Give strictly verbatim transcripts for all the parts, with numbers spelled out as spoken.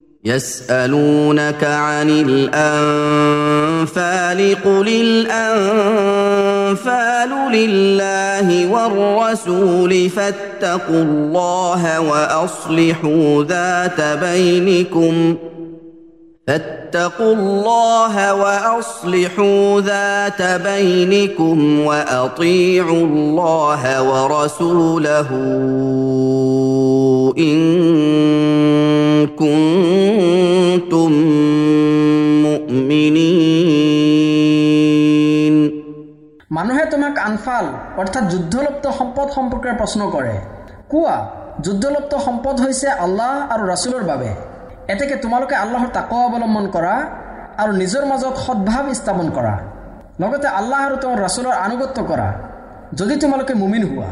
يسألونك عن الأنفال قل الأنفال لله والرسول فاتقوا الله وأصلحوا ذات بينكم فاتقوا الله وأصلحوا ذات بينكم وأطيعوا الله ورسوله إن كنتم مؤمنين মানুহে তোমাক আনফাল অর্থাৎ যুদ্ধলপ্ত সম্পদ সম্পৰ্কে প্ৰশ্ন কৰে কোৱা যুদ্ধলপ্ত সম্পদ হৈছে আল্লাহ আৰু ৰাসূলৰ বাবে এতেকে তোমালোকে আল্লাহৰ তাকওয়া অৱলম্বন কৰা আৰু নিজৰ মাজত সদ্ভাৱ স্থাপন কৰা লগতে আল্লাহ আৰু তেওঁৰ ৰাসূলৰ আনুগত্য কৰা যদি তোমালোকে মুমিন হোৱা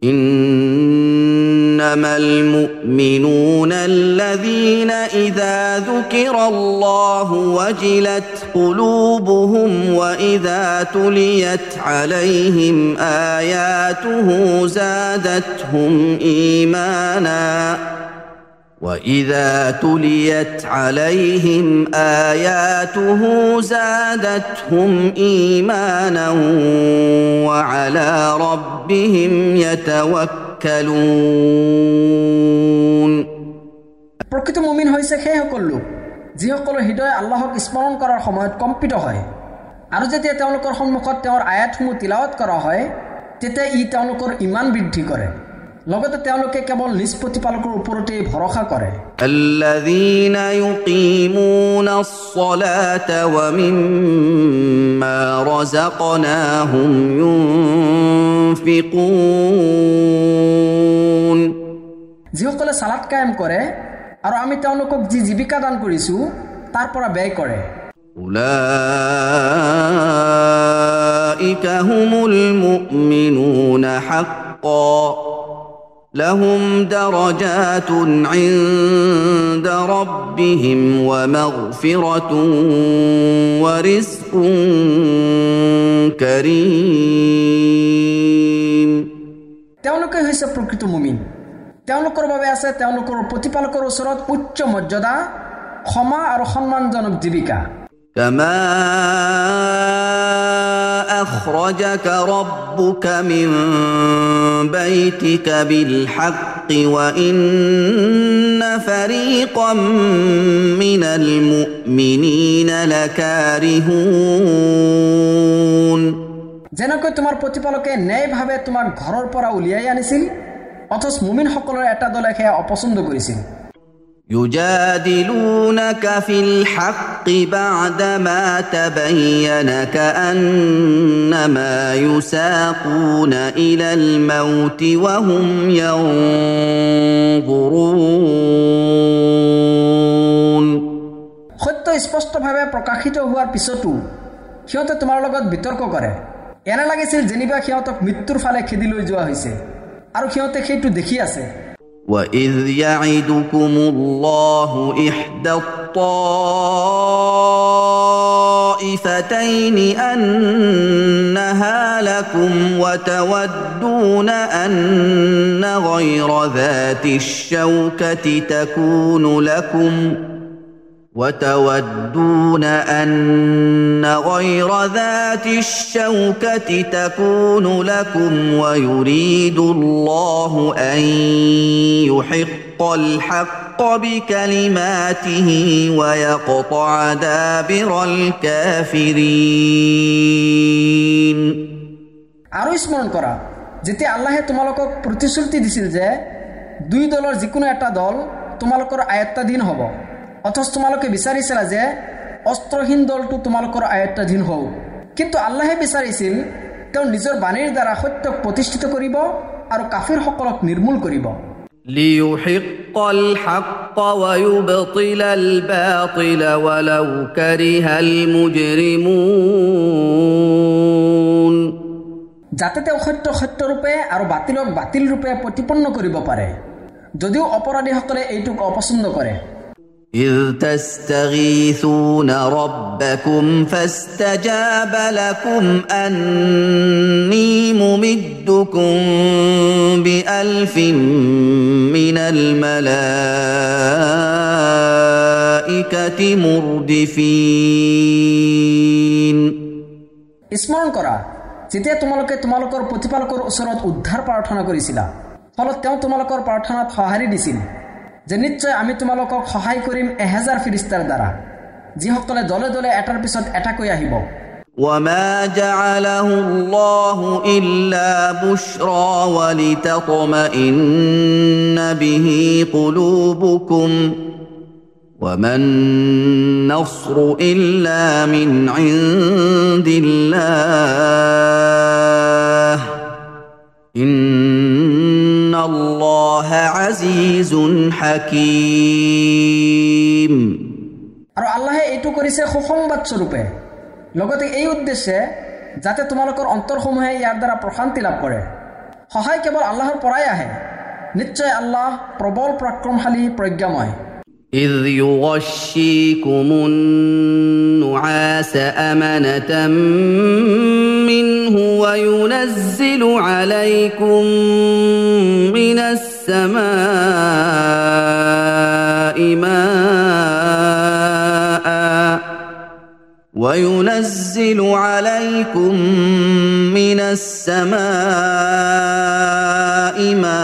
إنما المؤمنون الذين إذا ذكر الله وجلت قلوبهم وإذا تليت عليهم آياته زادتهم إيمانا وَإِذَا تُلِيَتْ عَلَيْهِمْ آيَاتُهُ زَادَتْهُمْ إِيمَانًا وَعَلَى رَبِّهِمْ يَتَوَكَّلُونَ প্ৰকৃত মুমিন হৈছে সেই সকল লোক যিসকলৰ হৃদয় আল্লাহক স্মৰণ কৰাৰ সময়ত কম্পিত হয় আৰু যেতিয়া তেওঁলোকৰ সন্মুখত তেওঁৰ আয়াতসমূহ তিলাৱত কৰা হয় তেতিয়া ই তেওঁলোকৰ ঈমান বৃদ্ধি কৰে লগতে তেওঁলোকে কেৱল নিজ প্ৰতিপালকৰ ওপৰতে ভৰসা কৰে الذين يقيمون الصلاة ومما رزقناهم ينفقون যিসকলে সালাত কায়েম কৰে আৰু আমি তেওঁলোকক যি জীৱিকা দান কৰিছো তাৰ পৰা ব্যয় কৰে أولئك هم المؤمنون حقا لهم درجات عند ربهم ومغفرة ورزق كريم তেওঁলোকে হৈছে প্ৰকৃত মুমিন তেওঁলোকৰ বাবে আছে তেওঁলোকৰ প্ৰতিপালকৰ ওচৰত উচ্চ মৰ্যাদা ক্ষমা আৰু সন্মানজনক জীৱিকা كما أخرجك ربك من بيتك بالحق وإن فريقا من المؤمنين لكارهون যেনেকৈ তোমাৰ প্ৰতিপালকে ন্যায়ভাৱে তোমাক ঘৰৰ পৰা উলিয়াই আনিছিল অথচ মুমিনসকলৰ এটা দলে সেয়া অপছন্দ কৰিছিল يجادلونك في الحق بعدما تبين كأنما يساقون إلى الموت وهم ينظرون সত্য স্পষ্টভাৱে প্ৰকাশিত হোৱাৰ পিছতো সিহঁতে তোমাৰ লগত বিতৰ্ক কৰে এনে লাগিছিল যেনিবা সিহঁতক মৃত্যুৰ ফালে খেদি লৈ যোৱা হৈছে আৰু সিহঁতে সেইটো দেখি আছে وَإِذْ يَعِدُكُمُ اللَّهُ إِحْدَى الطَّائِفَتَيْنِ أَنَّهَا لَكُمْ وَتَوَدُّونَ أَنَّ غَيْرَ ذَاتِ الشَّوْكَةِ تَكُونُ لَكُمْ وتودون أن غير ذات الشوكة تكون لكم ويريد الله أن يحق الحق بكلماته ويقطع دابر الكافرين আৰু স্মৰণ কৰা যেতিয়া আল্লাহে তোমালোকক প্ৰতিশ্ৰুতি দিছিল যে দুই দলৰ যিকোনো এটা দল তোমালোকৰ আয়ত্তাধীন হ'ব অথচ তোমালোকে বিচাৰিছিলা যে অস্ত্ৰহীন দলটো তোমালোকৰ আয়ত্তাধীন হও কিন্তু আল্লাহে বিচাৰিছিল তেওঁ নিজৰ বাণীৰ দ্বাৰা সত্যক প্ৰতিষ্ঠিত কৰিব আৰু কাফিৰসকলক নিৰ্মূল কৰিব ليحق الحق ويبطل الباطل ولو كره المجرمون যাতে তেওঁ সত্য সত্য ৰূপে আৰু বাতিলক বাতিল ৰূপে প্ৰতিপন্ন কৰিব পাৰে যদিও অপৰাধীসকলে এইটোক অপছন্দ কৰে إذ تستغيثون ربكم فاستجاب لكم أني ممدكم بألف من الملائكة الْمَلَائِكَةِ مُرْدِفِينَ স্মৰণ কৰা যেতিয়া তোমালোকে তোমালোকৰ প্ৰতিপালকৰ ওচৰত উদ্ধাৰ প্ৰাৰ্থনা কৰিছিলা ফলত তেওঁ তোমালোকৰ প্ৰাৰ্থনাত সঁহাৰি দিছিল যে নিশ্চয় আমি তোমালোকক সহায় কৰিম এহেজাৰ ফিৰিস্তাৰ দ্বাৰা যিসকলে দলে দলে এটাৰ পিছত এটাকৈ আহিব وَمَا جَعَلَهُ اللَّهُ إِلَّا بُشْرَى وَلِتَطْمَئِنَّ بِهِ قُلُوبُكُمْ وَمَا النَّصْرُ إِلَّا مِنْ عِندِ اللَّهِ إِنَّ اللَّهَ عَزِيزٌ حَكِيمٌ আৰু আল্লাহে এইটো কৰিছে সুসংবাদ স্বৰূপে লগতে এই উদ্দেশ্যে যাতে তোমালোকৰ অন্তৰসমূহে ইয়াৰ দ্বাৰা প্ৰশান্তি লাভ কৰে সহায় কেৱল আল্লাহৰ পৰাই আহে নিশ্চয় আল্লাহ প্ৰবল পৰাক্ৰমশালী প্ৰজ্ঞাময় إِذْ يُغَشِّيكُمُ النُّعَاسَ أَمَنَةً مِّنْهُ وَيُنَزِّلُ عَلَيْكُم مِّنَ السَّمَاءِ مَاءً وَيُنَزِّلُ عَلَيْكُم مِّنَ السَّمَاءِ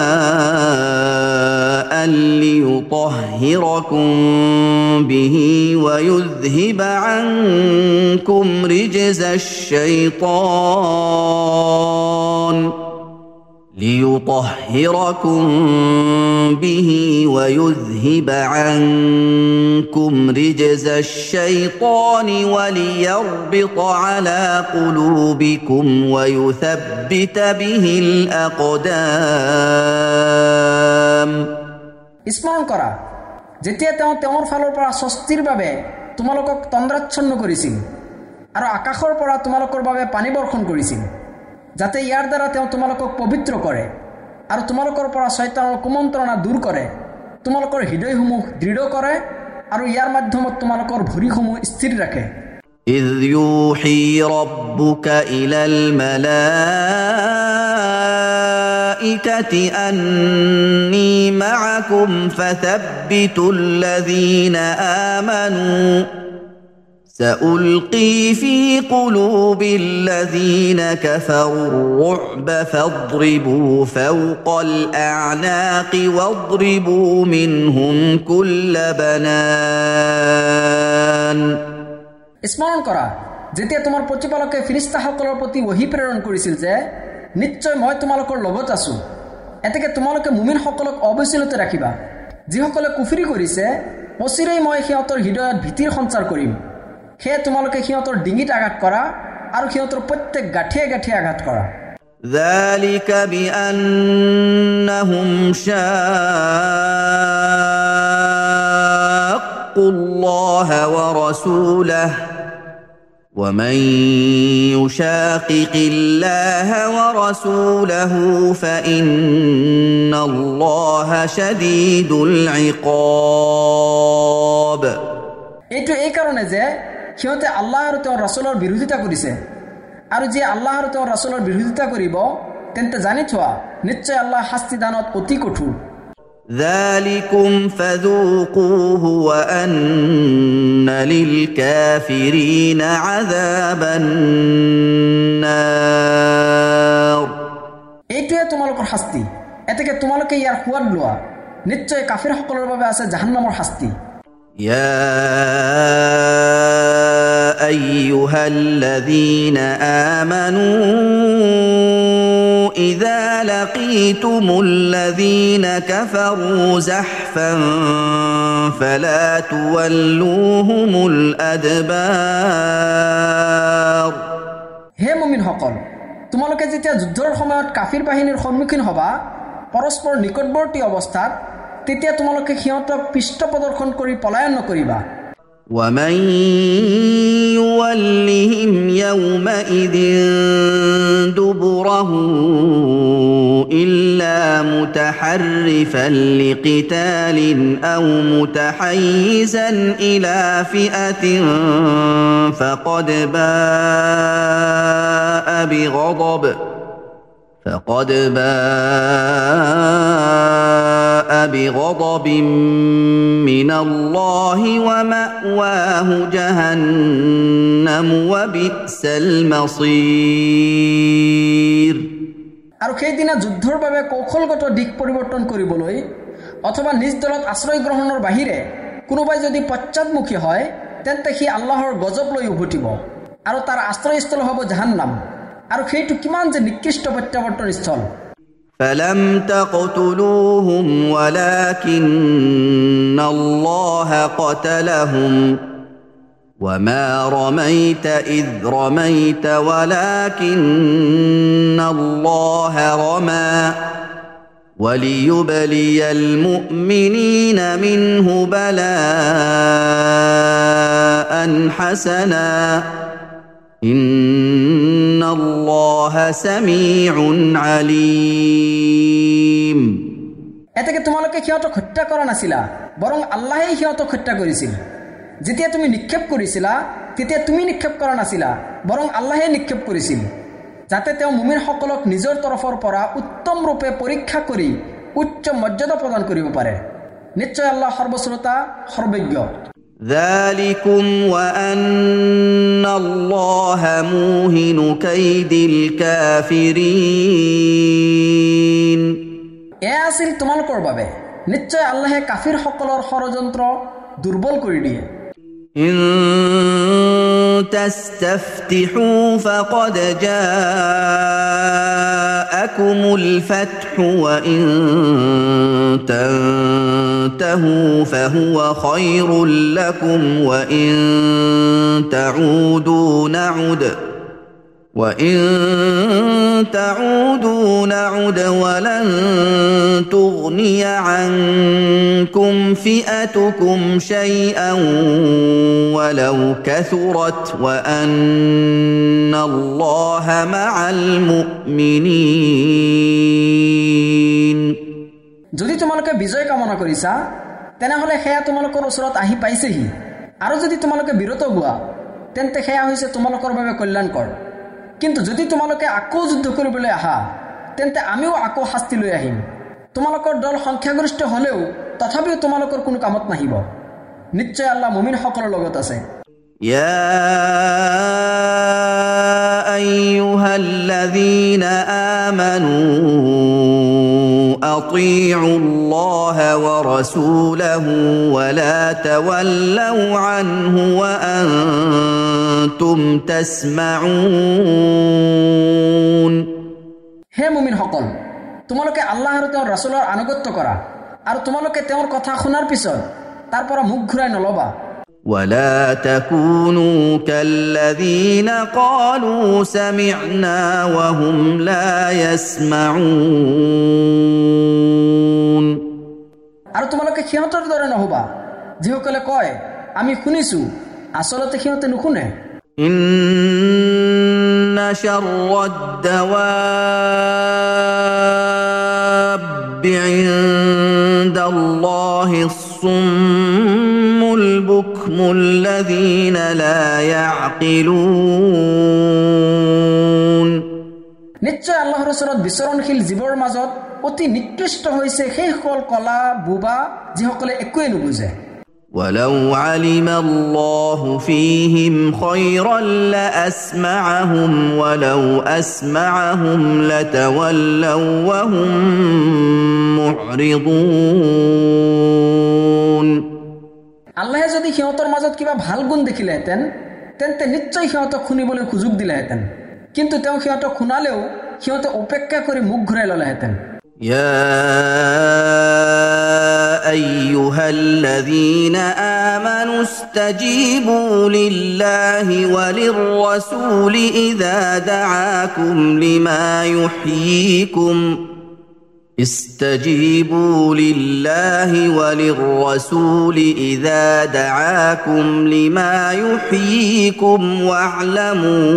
مَاءً لِيُطَهِّرَكُم بِهِ وَيُذْهِبَ عَنكُمْ رِجْزَ الشَّيْطَانِ لِيُطَهِّرَكُم بِهِ وَيُذْهِبَ عَنكُمْ رِجْزَ الشَّيْطَانِ وَلِيَرْبِطَ عَلَى قُلُوبِكُمْ وَيُثَبِّتَ بِهِ الْأَقْدَامَ স্মৰণ কৰা যেতিয়া তেওঁ তেওঁৰ ফালৰ পৰা স্বস্তিৰ বাবে তোমালোকক তন্দ্ৰাচ্ছন্ন কৰিছিল আৰু আকাশৰ পৰা তোমালোকৰ বাবে পানী বৰ্ষণ কৰিছিল যাতে ইয়াৰ দ্বাৰা তেওঁ তোমালোকক পবিত্ৰ কৰে আৰু তোমালোকৰ পৰা শয়তানৰ কুমন্ত্ৰণা দূৰ কৰে তোমালোকৰ হৃদয়সমূহ দৃঢ় কৰে আৰু ইয়াৰ মাধ্যমত তোমালোকৰ ভৰিসমূহ স্থিৰ ৰাখে إِذْ يُوحِي رَبُّكَ إِلَى الْمَلَائِكَةِ أَنِّي مَعَكُمْ فَثَبِّتُوا الَّذِينَ آمَنُوا سألقي في قلوب الذين كفروا الرعب فاضربوا فوق الأعناق واضربوا منهم كل بنان স্মৰণ কৰা যেতিয়া তোমাৰ প্ৰতিপালকে ফিৰিস্তাসকলৰ প্ৰতি ওহী প্ৰেৰণ কৰিছিল যে নিশ্চয় মই তোমালোকৰ লগত আছো এতেকে তোমালোকে মুমিনসকলক অবিচলিত ৰাখিবা যিসকলে কুফৰি কৰিছে অচিৰেই মই সিহঁতৰ হৃদয়ত ভীতিৰ সঞ্চাৰ কৰিম হে তোমালোকে সিহঁতৰ ডিঙিত আঘাত কৰা আৰু সিহঁতৰ প্ৰত্যেক গাঁঠিয়ে গাঁঠিয়ে আঘাত কৰা ذلك بأنهم شاقوا الله ورسوله ومن يشاقق الله ورسوله فإن الله شديد العقاب এইটো এই কাৰণে যে সিহঁতে আল্লাহ আৰু তেওঁৰ ৰাসূলৰ বিৰোধিতা কৰিছে আৰু যে আল্লাহ আৰু তেওঁৰ ৰাসূলৰ বিৰোধিতা কৰিব তেন্তে জানি থোৱা নিশ্চয় আল্লাহ শাস্তি দানত অতি কঠোৰ ذلكم فذوقوه وأن للكافرين عذاب النار এইটোৱে তোমালোকৰ শাস্তি এতেকে তোমালোকে ইয়াৰ সোৱাদ লোৱা নিশ্চয় কাফিৰসকলৰ বাবে আছে জাহান্নামৰ শাস্তি يا أيها الذين آمنوا إذا لقيتم الذين كفروا زحفا فلا تولوهم الأدبار হে মুমিনসকল তোমালোকে যেতিয়া যুদ্ধৰ সময়ত কাফিৰ বাহিনীৰ সন্মুখীন হবা পৰস্পৰ নিকটৱৰ্তী অৱস্থাত তেতিয়া তোমালোকে সিহঁতক পৃষ্ঠ প্ৰদৰ্শন কৰি পলায়ন নকৰিবা ومن يولهم يومئذ دبره إلا متحرفا لقتال أو متحيزا إلى فئة فقد باء بغضب فقد باء بغضب من الله ومأواه جهنم وبئس المصير আৰু সেইদিনা যুদ্ধৰ বাবে কৌশলগত দিশ পৰিৱৰ্তন কৰিবলৈ অথবা নিজ দলত আশ্ৰয় গ্ৰহণৰ বাহিৰে কোনোবাই যদি পশ্চাদমুখী হয় তেন্তে সি আল্লাহৰ গজব লৈ উভতিব আৰু তাৰ আশ্ৰয়স্থল হ'ব জাহান্নাম আৰু সেইটো কিমান যে নিকৃষ্ট প্ৰত্যাৱৰ্তন স্থল فلم تقتلوهم ولكن الله قتلهم وما رميت إذ رميت ولكن الله رمى وليبلي المؤمنين منه بلاء حسنا إن الله سميع عليم এতেকে তোমালোকে সিহঁতক হত্যা কৰা নাছিলা বৰং আল্লাহে সিহঁতক হত্যা কৰিছিল যেতিয়া তুমি নিক্ষেপ কৰিছিলা তেতিয়া তুমি নিক্ষেপ কৰা নাছিলা বৰং আল্লাহে নিক্ষেপ কৰিছিল যাতে তেওঁ মুমিনসকলক নিজৰ তৰফৰ পৰা উত্তম ৰূপে পৰীক্ষা কৰি উচ্চ মৰ্যাদা প্ৰদান কৰিব পাৰে নিশ্চয় আল্লাহ সৰ্বশ্ৰোতা সৰ্বজ্ঞ ذلكم وأن الله موهن كيد الكافرين এ আছিল তোমালোকৰ বাবে নিশ্চয় আল্লাহে কাফিৰসকলৰ ষড়যন্ত্ৰ দুৰ্বল কৰি দিয়ে إن تستفتحوا فقد جاءكم الفتح وإن تنتهوا فهو خير لكم وإن تعودوا نعد وإن تعودوا نعد ولن تغني عنكم فئتكم شيئا ولو كثرت وأن الله مع المؤمنين যদি তোমালোকে বিজয় কামনা কৰিছা তেনেহলে হেয়া তোমালোকৰ ওচৰত আহি পাইছেহি আৰু যদি তোমালোকে বিৰত হোৱা তেন্তে হেয়া হৈছে তোমালোকৰ বাবে কল্যাণকৰ কিন্তু যদি তোমালোকে আকৌ যুদ্ধ কৰিবলৈ আহা তেন্তে আমিও আকৌ শাস্তি লৈ আহিম তোমালোকৰ দল সংখ্যাগৰিষ্ঠ হলেও তথাপিও তোমালোকৰ কোনো কামত নাহিব নিশ্চয় আল্লাহ মুমিনসকলৰ লগত আছে يا أيها الذين آمنوا أطيعوا الله ورسوله ولا تولوا عنه وأنتم تسمعون হে মুমিনসকল তোমালোকে আল্লাহ আৰু তেওঁৰ ৰাসূলৰ আনুগত্য কৰা আৰু তোমালোকে তেওঁৰ কথা শুনাৰ পিছত তাৰ পৰা মুখ ঘূৰাই নলবা ولا تكونوا كالذين قالوا سمعنا وهم لا يسمعون আৰু তোমালোকে সিহঁতৰ দৰে নহবা যিসকলে কয় আমি শুনিছো আসলতে সিহঁতে নুশুনে إن شر الدواب عند الله الصم البكم الذين لا يعقلون নিশ্চয় আল্লাহৰ ওচৰত বিচৰণশীল জীৱৰ মাজত অতি নিকৃষ্ট হৈছে সেই সকল কলা বুবা যিসকলে একোৱে নুবুজে ولو علم الله فيهم خيرا لأسمعهم ولو أسمعهم لتولوا وهم معرضون আল্লাহে যদি সিহঁতৰ মাজত কিবা ভাল গুণ দেখিলেহেঁতেন তেন্তে নিশ্চয় সিহঁতক শুনিবলৈ সুযোগ দিলেহেঁতেন কিন্তু তেওঁ সিহঁতক শুনালেও সিহঁতে অপেক্ষা কৰি মুখ ঘূৰাই ললেহেঁতেন يا أيها الذين آمنوا استجيبوا لله وللرسول إذا دعاكم لما يحييكم استجيبوا لله وللرسول إذا دعاكم لما يحييكم واعلموا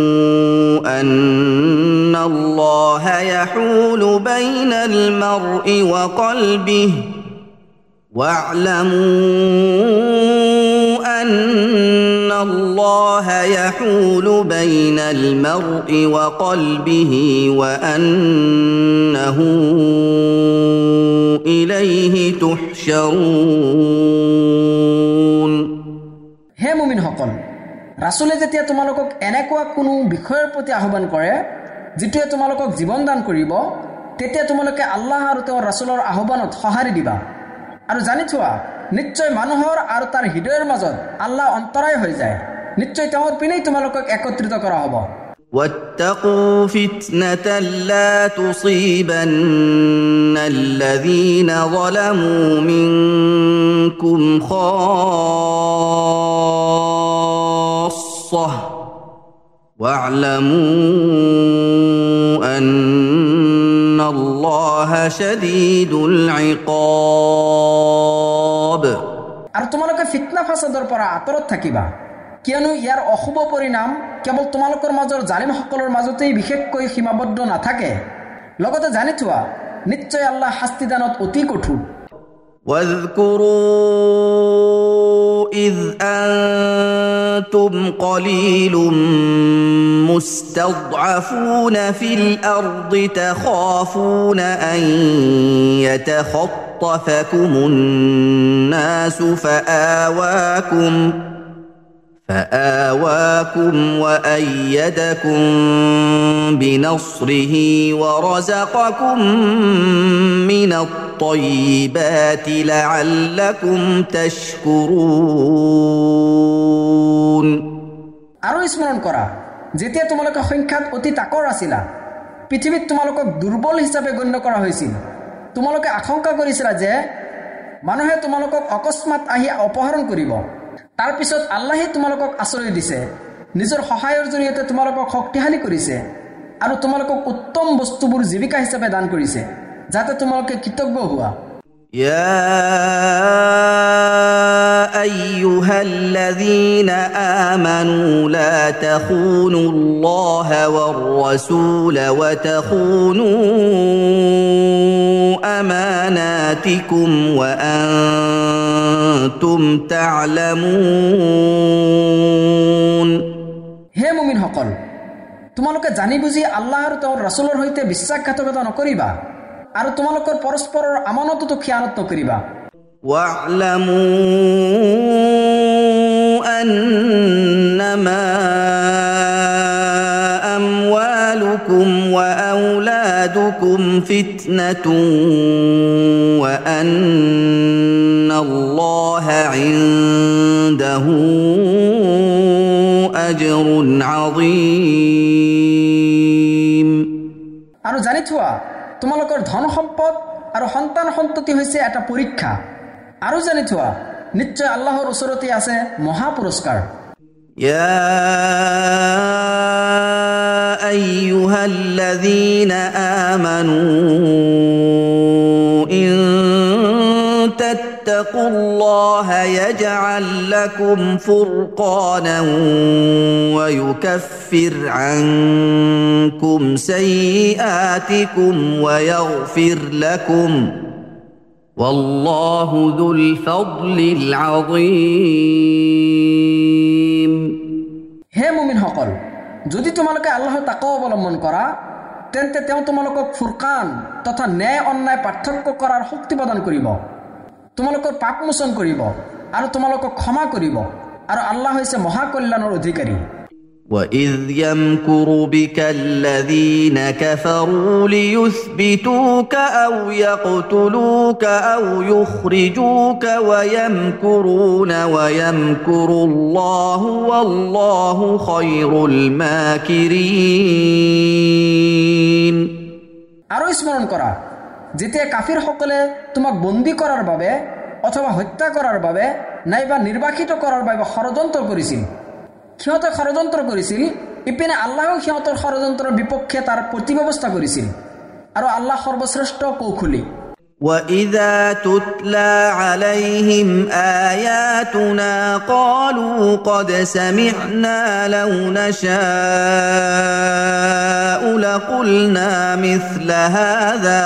أن الله يحول بين المرء وقلبه واعلموا أن الله يحول بين المرء وقلبه وأنه إليه تحشرون হে মুমিনসকল, ৰাছুলে যেতিয়া তোমালোকক এনেকুৱা কোনো বিষয়ৰ প্ৰতি আহ্বান কৰে যিটোৱে তোমালোকক জীৱন দান কৰিব, তেতিয়া তোমালোকে আল্লাহ আৰু তেওঁৰ ৰাছুলৰ আহ্বানত সঁহাৰি দিবা আৰু জানি থোৱা, নিশ্চয় মানুহৰ আৰু তাৰ হৃদয়ৰ মাজত আল্লাহ অন্তৰায় হৈ যায়। নিশ্চয় তেওঁৰ পিনেই তোমালোকক একত্ৰিত কৰা হ'ব। واتقوا فتنة لا تصيبن الذين ظلموا منكم خاصة واعلموا أن الله شديد العقاب আৰু তোমালোকে ফিতনা ফাসাদৰ পৰা আঁতৰত থাকিবা, কিয়নো ইয়াৰ অশুভ পৰিণাম কেৱল তোমালোকৰ মাজৰ জালিমসকলৰ মাজতেই বিশেষকৈ সীমাবদ্ধ নাথাকে। লগতে জানি থোৱা, নিশ্চয় আল্লাহ শাস্তিদানত অতি কঠোৰ। واذكروا إذ أنتم قليل مستضعفون في الأرض تخافون أن يتخطفكم الناس فآواكم فآواكم وأيدكم بنصره ورزقكم من الطيبات لعلكم تشكرون আৰু স্মৰণ কৰা, যেতিয়া তোমালোকে সংখ্যাত অতি তাকৰ আছিলা, পৃথিৱীত তোমালোকক দুৰ্বল হিচাপে গণ্য কৰা হৈছিল। তোমালোকে আশংকা কৰিছিলা যে মানুহে তোমালোকক অকস্মাত আহি অপহৰণ কৰিব। তাৰ পিছত আল্লাহে তোমালোকক আশ্ৰয় দিছে, নিজৰ সহায়ৰ জৰিয়তে তোমালোকক শক্তিশালী কৰিছে আৰু তোমালোকক উত্তম বস্তুবোৰ জীৱিকা হিচাপে দান কৰিছে, যাতে তোমালোকে কৃতজ্ঞ হোৱা। يا أيها الذين آمنوا لا تخونوا الله والرسول وتخونوا أماناتكم وأنتم تعلمون হে মুমিনসকল, তোমালোকে জানি বুজি আল্লাহ আৰু তেওঁৰ ৰাছুলৰ সৈতে বিশ্বাসঘাতকতা নকৰিবা আৰু তোমালোকৰ পৰস্পৰৰ আমানতটো খিয়ানত নকৰিবা। واعلموا أنما أموالكم وأولادكم فتنة وأن الله عنده أجر عظيم আৰু জানি থোৱা, তোমালোকৰ ধন সম্পদ আৰু সন্তান সন্ততি হৈছে এটা পৰীক্ষা। আৰু জানি থোৱা, নিশ্চয় আল্লাহৰ ওচৰতে আছে মহা পুৰস্কাৰ। يا أيها الذين آمنوا إن تتقوا الله يجعل لكم فرقانا ويكفر عنكم سيئاتكم ويغفر لكم والله ذو الفضل العظيم হে মুমিনসকল, যদি তোমালোকে আল্লাহৰ তাকৱা অৱলম্বন কৰা, তেন্তে তেওঁ তোমালোকক ফুৰকান তথা ন্যায় অন্যায় পাৰ্থক্য কৰাৰ শক্তি প্ৰদান কৰিব, তোমালোকৰ পাপ মোচন কৰিব আৰু তোমালোকক ক্ষমা কৰিব, আৰু আল্লাহ হৈছে মহাকল্যাণৰ অধিকাৰী। وَإِذْ يَمْكُرُ بِكَ الَّذِينَ كَفَرُوا لِيُثْبِتُوكَ أَوْ يَقْتُلُوكَ أَوْ يُخْرِجُوكَ وَيَمْكُرُونَ وَيَمْكُرُ اللَّهُ وَاللَّهُ خَيْرُ الْمَاكِرِينَ আৰু স্মৰণ কৰা, যেতিয়া কাফিৰসকলে তোমাক বন্দী কৰাৰ বাবে অথবা হত্যা কৰাৰ বাবে নাইবা নিৰ্বাসিত কৰাৰ বাবে ষড়যন্ত্ৰ কৰিছিল। সিহঁতে ষড়যন্ত্ৰ কৰিছিল, ইপিনে আল্লাহেও সিহঁতৰ ষড়যন্ত্ৰৰ বিপক্ষে তাৰ প্ৰতিব্যৱস্থা কৰিছিল, আৰু আল্লাহ সৰ্বশ্ৰেষ্ঠ কৌশলী। وَإِذَا تُتْلَى عَلَيْهِمْ آيَاتُنَا قَالُوا قَدْ سَمِعْنَا لَوْ نَشَاءُ لَقُلْنَا مِثْلَ هَذَا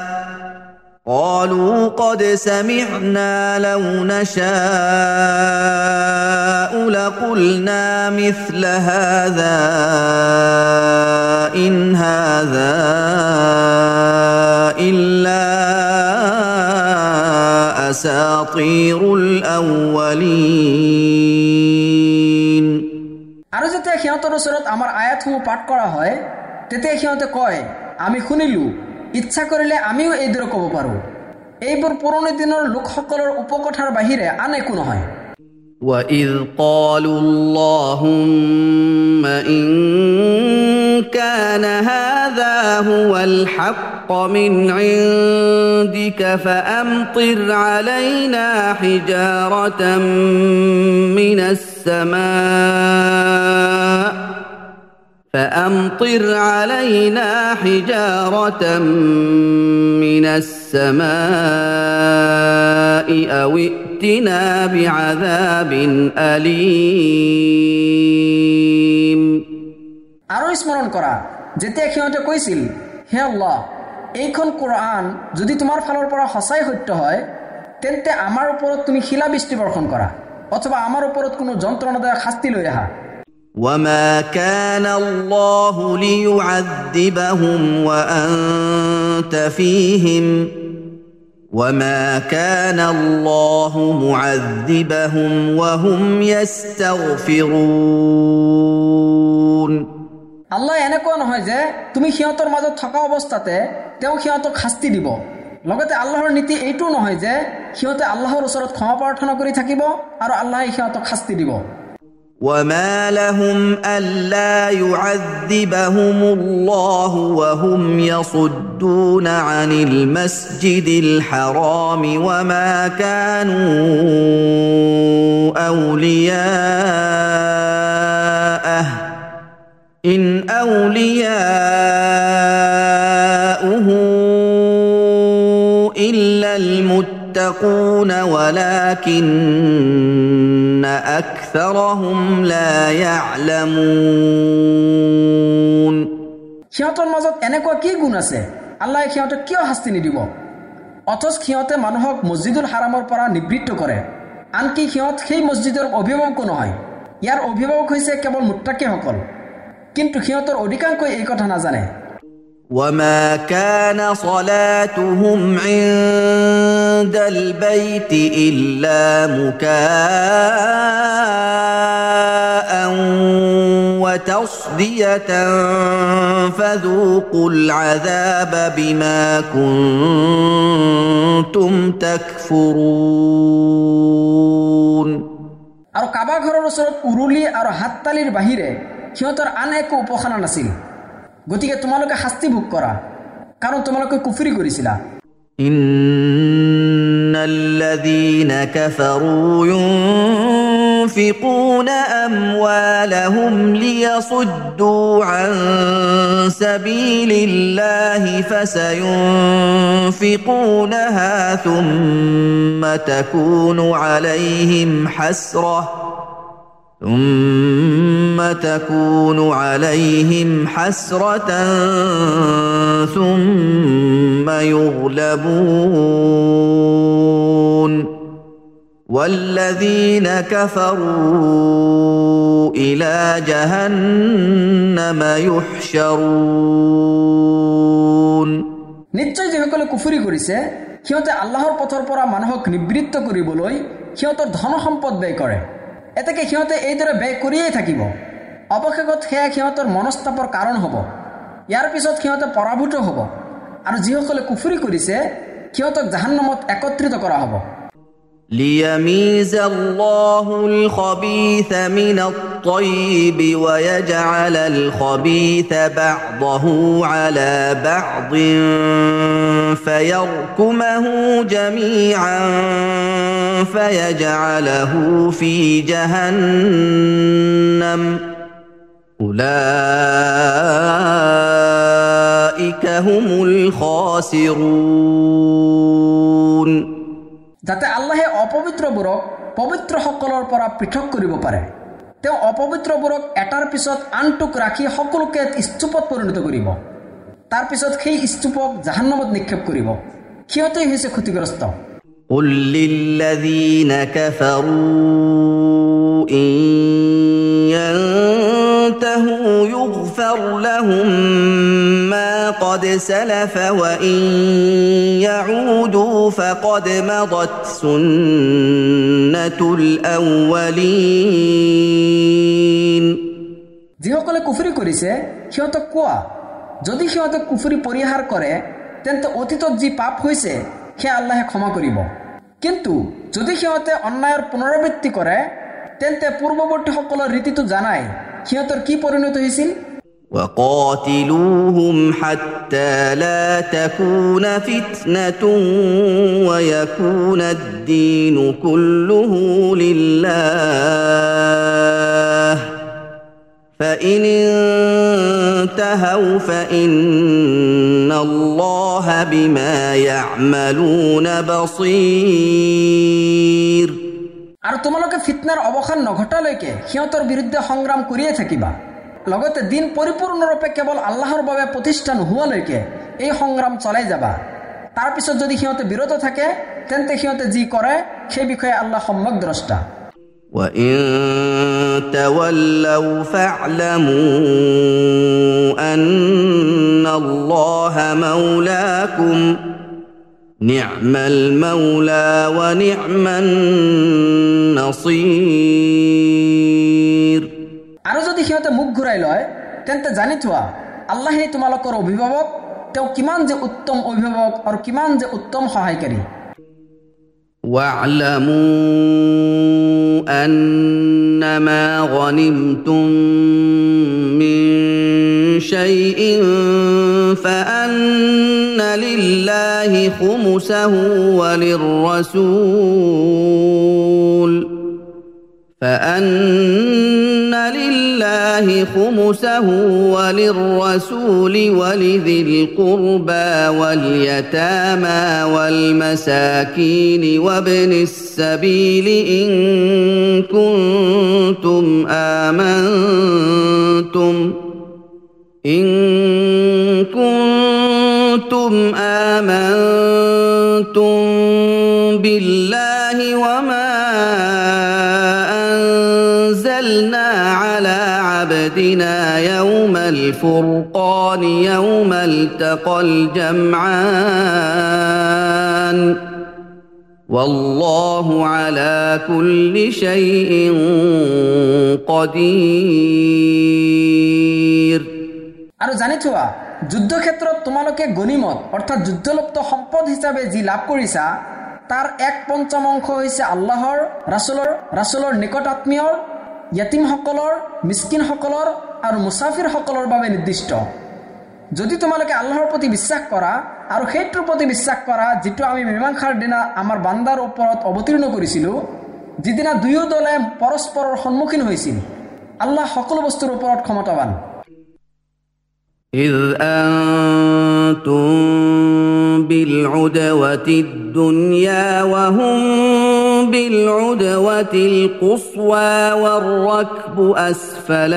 قالوا قد سمعنا لو نشاء لقلنا لقلنا مثل هذا إن هذا إلا أساطير الأولين আৰু যেতিয়া সিহঁতৰ ওচৰত আমাৰ আয়াতসমূহ পাঠ কৰা হয় তেতিয়া সিহঁতে কয় আমি শুনিলো ইচ্ছা কৰিলে আমিও এইদৰে ক'ব পাৰোঁ এইবোৰ পুৰণি দিনৰ লোকসকলৰ উপকথাৰ বাহিৰে আন একো নহয় وَإِذْ قَالُوا اللَّهُمَّ إِن كَانَ هَذَا هُوَ الْحَقَّ مِنْ عِندِكَ فَأَمْطِرْ عَلَيْنَا حِجَارَةً مِنَ السَّمَاءِ فَأَمْطِرْ عَلَيْنَا حِجَارَةً مِنَ السَّمَاءِ أَوْ ائْتِنَا بِعَذَابٍ أَلِيمٍ আৰু স্মৰণ কৰা যেতিয়া সিহঁতে কৈছিল হে আল্লাহ এইখন কোৰআন যদি তোমাৰ ফালৰ পৰা সঁচাই সত্য হয় তেন্তে আমাৰ ওপৰত তুমি শিলাবৃষ্টি বৰ্ষণ কৰা অথবা আমাৰ ওপৰত কোনো যন্ত্ৰণাদায়ক শাস্তি লৈ আহা وَمَا كَانَ اللَّهُ لِيُعَذِّبَهُمْ وَأَنْتَ فِيهِمْ وَمَا كَانَ اللَّهُ مُعَذِّبَهُمْ وَهُمْ يَسْتَغْفِرُونَ আল্লাহ এনেকুৱা নহয় যে তুমি সিহঁতৰ মাজত থকা অৱস্থাতে তেওঁ সিহঁতক শাস্তি দিব লগতে আল্লাহৰ নীতি এইটো নহয় যে সিহঁতে আল্লাহৰ ওচৰত ক্ষমা প্ৰাৰ্থনা কৰি থাকিব আৰু আল্লাহে সিহঁতক শাস্তি দিব وَمَا لَهُمْ أَلَّا يُعَذِّبَهُمُ اللَّهُ وَهُمْ يَصُدُّونَ عَنِ الْمَسْجِدِ الْحَرَامِ وَمَا كَانُوا أَوْلِيَاءَهُ إِنْ أَوْلِيَاؤُهُ إِلَّا الْمُتَّقُونَ وَلَكِنَّ أَكْثَرَهُمْ لَا يَعْلَمُونَ সিহঁতৰ মাজত এনেকুৱা কি গুণ আছে আল্লাহে সিহঁতক কিয় শাস্তি নিদিব অথচ সিহঁতে মানুহক মছজিদুল হাৰামৰ পৰা নিবৃত্ত কৰে আনকি সিহঁত সেই মছজিদৰ অভিভাৱকো নহয় ইয়াৰ অভিভাৱক হৈছে কেৱল মুত্তাকিসকল কিন্তু সিহঁতৰ অধিকাংশই এই কথা নাজানে وَمَا كَانَ صَلَاتُهُمْ عِندَ الْبَيْتِ إِلَّا مُكَاءً وَتَصْدِيَةً فَذُوقُوا الْعَذَابَ بِمَا كُنتُمْ تَكْفُرُونَ আৰু কাবা ঘৰৰ ওচৰত উৰুলি আৰু হাততালিৰ বাহিৰে সিহঁতৰ আন একো উপাসনা নাছিল গতিকে তোমালোকে শাস্তি ভোগ কৰা কাৰণ তোমালোকে কুফৰি কৰিছিলা ইন্নাল্লাযীনা কাফাৰু ইউনফিকুনা আমওয়ালাহুম লিয়াসুদ্দু আন সাবিলিল্লাহি ফাসায়ুনফিকুনাহা থুম্মা তাকুনু আলাইহিম হাসরাহ ثم تكون عليهم حسرة ثم يغلبون والذين كفروا إلى جهنم يحشرون নিশ্চয় যিসকলে কুফৰি কৰিছে সিহঁতে আল্লাহৰ পথৰ পৰা মানুহক নিবৃত্ত কৰিবলৈ সিহঁতৰ ধন সম্পদ ব্যয় কৰে এতেকে সিহঁতে এইদৰে ব্যয় কৰিয়েই থাকিব অৱশেষত সেয়া সিহঁতৰ মনস্তাপৰ কাৰণ হ'ব ইয়াৰ পিছত সিহঁতে পৰাভূত হ'ব আৰু যিসকলে কুফৰি কৰিছে সিহঁতক জাহান্নামত একত্ৰিত কৰা হ'ব ليميز الله الخبيث من الطيب ويجعل الخبيث بعضه على بعض فيركمه جميعا فيجعله في جهنم أولئك هم الخاسرون যাতে আল্লাহে অপবিত্ৰবোৰক পবিত্ৰসকলৰ পৰা পৃথক কৰিব পাৰে তেওঁ অপবিত্ৰবোৰক এটাৰ পিছত আনটোক ৰাখি সকলোকে স্তূপত পৰিণত কৰিব তাৰ পিছত সেই স্তূপক জাহান্নামত নিক্ষেপ কৰিব সিহঁতেই হৈছে ক্ষতিগ্ৰস্ত قل للذين كفروا إن قد سلف وإن يعودوا فقد مضت سنة الأولين যিসকলে কুফৰি কৰিছে সিহঁতক কোৱা যদি সিহঁতে কুফৰি পৰিহাৰ কৰে তেন্তে অতীতত যি পাপ হৈছে সেয়া আল্লাহে ক্ষমা কৰিব কিন্তু যদি সিহঁতে অন্যায়ৰ পুনৰাবৃত্তি কৰে তেন্তে পূৰ্বৱৰ্তীসকলৰ ৰীতিটো জানাই সিহঁতৰ কি পৰিণত হৈছিল وقاتلوهم حتى لا تكون فتنة ويكون الدين كله لله فإن انتهوا فإن الله بما يعملون بصير আৰু তোমালোকে ফিতনাৰ অৱসান নঘটালৈকে সিহঁতৰ বিৰুদ্ধে সংগ্ৰাম কৰিয়ে থাকিবা লগতে দিন পৰিপূৰ্ণৰূপে কেৱল আল্লাহৰ বাবে প্ৰতিষ্ঠা নোহোৱালৈকে এই সংগ্ৰাম চলাই যাবা তাৰ পিছত যদি সিহঁতে বিৰত থাকে তেন্তে সিহঁতে যি কৰে সেই বিষয়ে আল্লাহ সম্যক দ্ৰষ্টা وَإِن تَوَلَّوْا فَاعْلَمُوا أَنَّ اللَّهَ مَوْلَاكُمْ نِعْمَ الْمَوْلَى وَنِعْمَ النَّصِيرُ আৰু যদি সিহঁতে মুখ ঘূৰাই লয় তেন্তে জানি থোৱা আল্লাহেই তোমালোকৰ অভিভাৱক তেওঁ কিমান যে উত্তম অভিভাৱক আৰু কিমান যে উত্তম সহায়কাৰী وَاعْلَمُوا أَنَّمَا غَنِمْتُم مِّن شَيْءٍ فَأَنَّ لِلَّهِ خُمُسَهُ وَلِلرَّسُولِ فَأَنَّ لِلَّهِ خُمُسَهُ وَلِلرَّسُولِ وَلِذِي الْقُرْبَى وَالْيَتَامَى وَالْمَسَاكِينِ وَابْنِ السَّبِيلِ إِن كُنتُمْ آمَنتُمْ إِن كُنتُمْ آمَنتُمْ بِاللَّهِ وَمَا أنزلنا على عبدنا يوم الفرقان يوم التقى الجمعان والله على كل شيء قدير আৰু জানি থোৱা যুদ্ধক্ষেত্ৰত তোমালোকে গনিমত অৰ্থাৎ যুদ্ধলব্ধ সম্পদ হিচাপে যি লাভ কৰিছা তাৰ এক পঞ্চম অংশ হৈছে আল্লাহৰ ৰাসূলৰ ৰাসূলৰ নিকট আত্মীয়ৰ ইয়াতিমসকলৰ মিসকিনসকলৰ আৰু মুসাফিৰসকলৰ বাবে নিৰ্দিষ্ট যদি তোমালোকে আল্লাহৰ প্ৰতি বিশ্বাস কৰা আৰু সেইটোৰ প্ৰতি বিশ্বাস কৰা যিটো আমি মীমাংসাৰ দিনা আমাৰ বান্দাৰ ওপৰত অৱতীৰ্ণ কৰিছিলো যিদিনা দুয়ো দলে পৰস্পৰৰ সন্মুখীন হৈছিল আল্লাহ সকলো বস্তুৰ ওপৰত ক্ষমতাৱান إذ أنتم بالعدوة الدنيا وهم بالعدوة القصوى والركب أسفل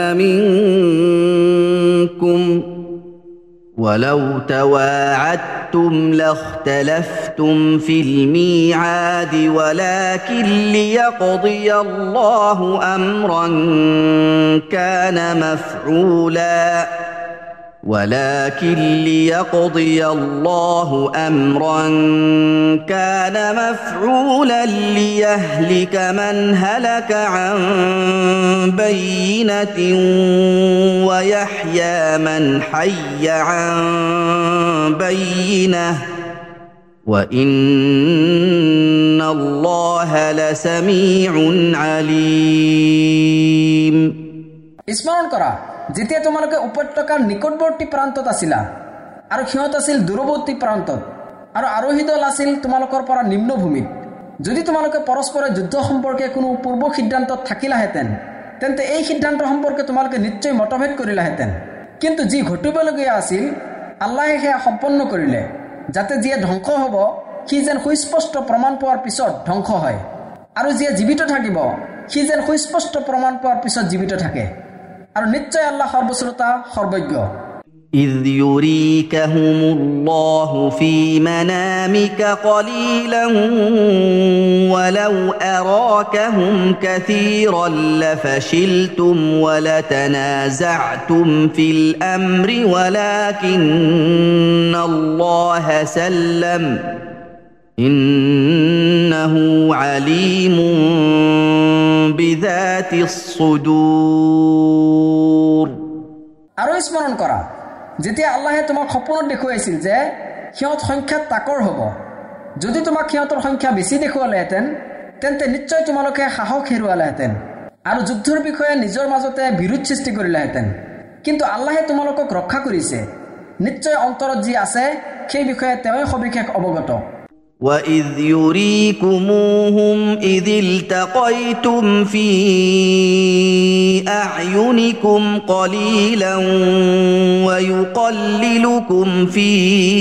منكم ولو تواعدتم لاختلفتم في الميعاد ولكن ليقضي الله أمرا كان مفعولا ولكن ليقضي الله أمرا كان مفعولا ليهلك من هلك عن بينة ويحيى من حي عن بينة وإن الله لسميع عليم স্মৰণ কৰা যেতিয়া তোমালোকে উপত্যকাৰ নিকটৱৰ্তী প্ৰান্তত আছিলা আৰু সিহঁত আছিল দূৰৱৰ্তী প্ৰান্তত আৰু আৰোহী দল আছিল তোমালোকৰ পৰা নিম্ন ভূমিত যদি তোমালোকে পৰস্পৰে যুদ্ধ সম্পৰ্কে কোনো পূৰ্ব সিদ্ধান্তত থাকিলাহেঁতেন তেন্তে এই সিদ্ধান্ত সম্পৰ্কে তোমালোকে নিশ্চয় মতভেদ কৰিলাহেঁতেন কিন্তু যি ঘটিবলগীয়া আছিল আল্লাহে সেয়া সম্পন্ন কৰিলে যাতে যিয়ে ধ্বংস হ'ব সি যেন সুস্পষ্ট প্ৰমাণ পোৱাৰ পিছত ধ্বংস হয় আৰু যিয়ে জীৱিত থাকিব সি যেন সুস্পষ্ট প্ৰমাণ পোৱাৰ পিছত জীৱিত থাকে আৰু নিশ্চয় আল্লাহ সৰ্বশ্ৰোতা সৰ্বজ্ঞ إذ يريكهم الله في منامك قليلا ولو أراكهم كثيرا لفشلتم ولتنازعتم في الأمر ولكن الله سلم إنه عليم بذات الصدور আৰু স্মৰণ কৰা যেতিয়া আল্লাহে তোমাক সপোনত দেখুৱাইছিল যে সিহঁত সংখ্যাত তাকৰ হ'ব যদি তোমাক সিহঁতৰ সংখ্যা বেছি দেখুৱালেহেঁতেন তেন্তে নিশ্চয় তোমালোকে সাহস হেৰুৱালেহেঁতেন আৰু যুদ্ধৰ বিষয়ে নিজৰ মাজতে বিৰোধ সৃষ্টি কৰিলেহেঁতেন কিন্তু আল্লাহে তোমালোকক ৰক্ষা কৰিছে নিশ্চয় অন্তৰত যি আছে সেই বিষয়ে তেওঁই সবিশেষ অৱগত وَإِذْ يُرِيكُمُوهُمْ إِذِ الْتَقَيْتُمْ فِي أَعْيُنِكُمْ قَلِيلًا وَيُقَلِّلُكُمْ فِي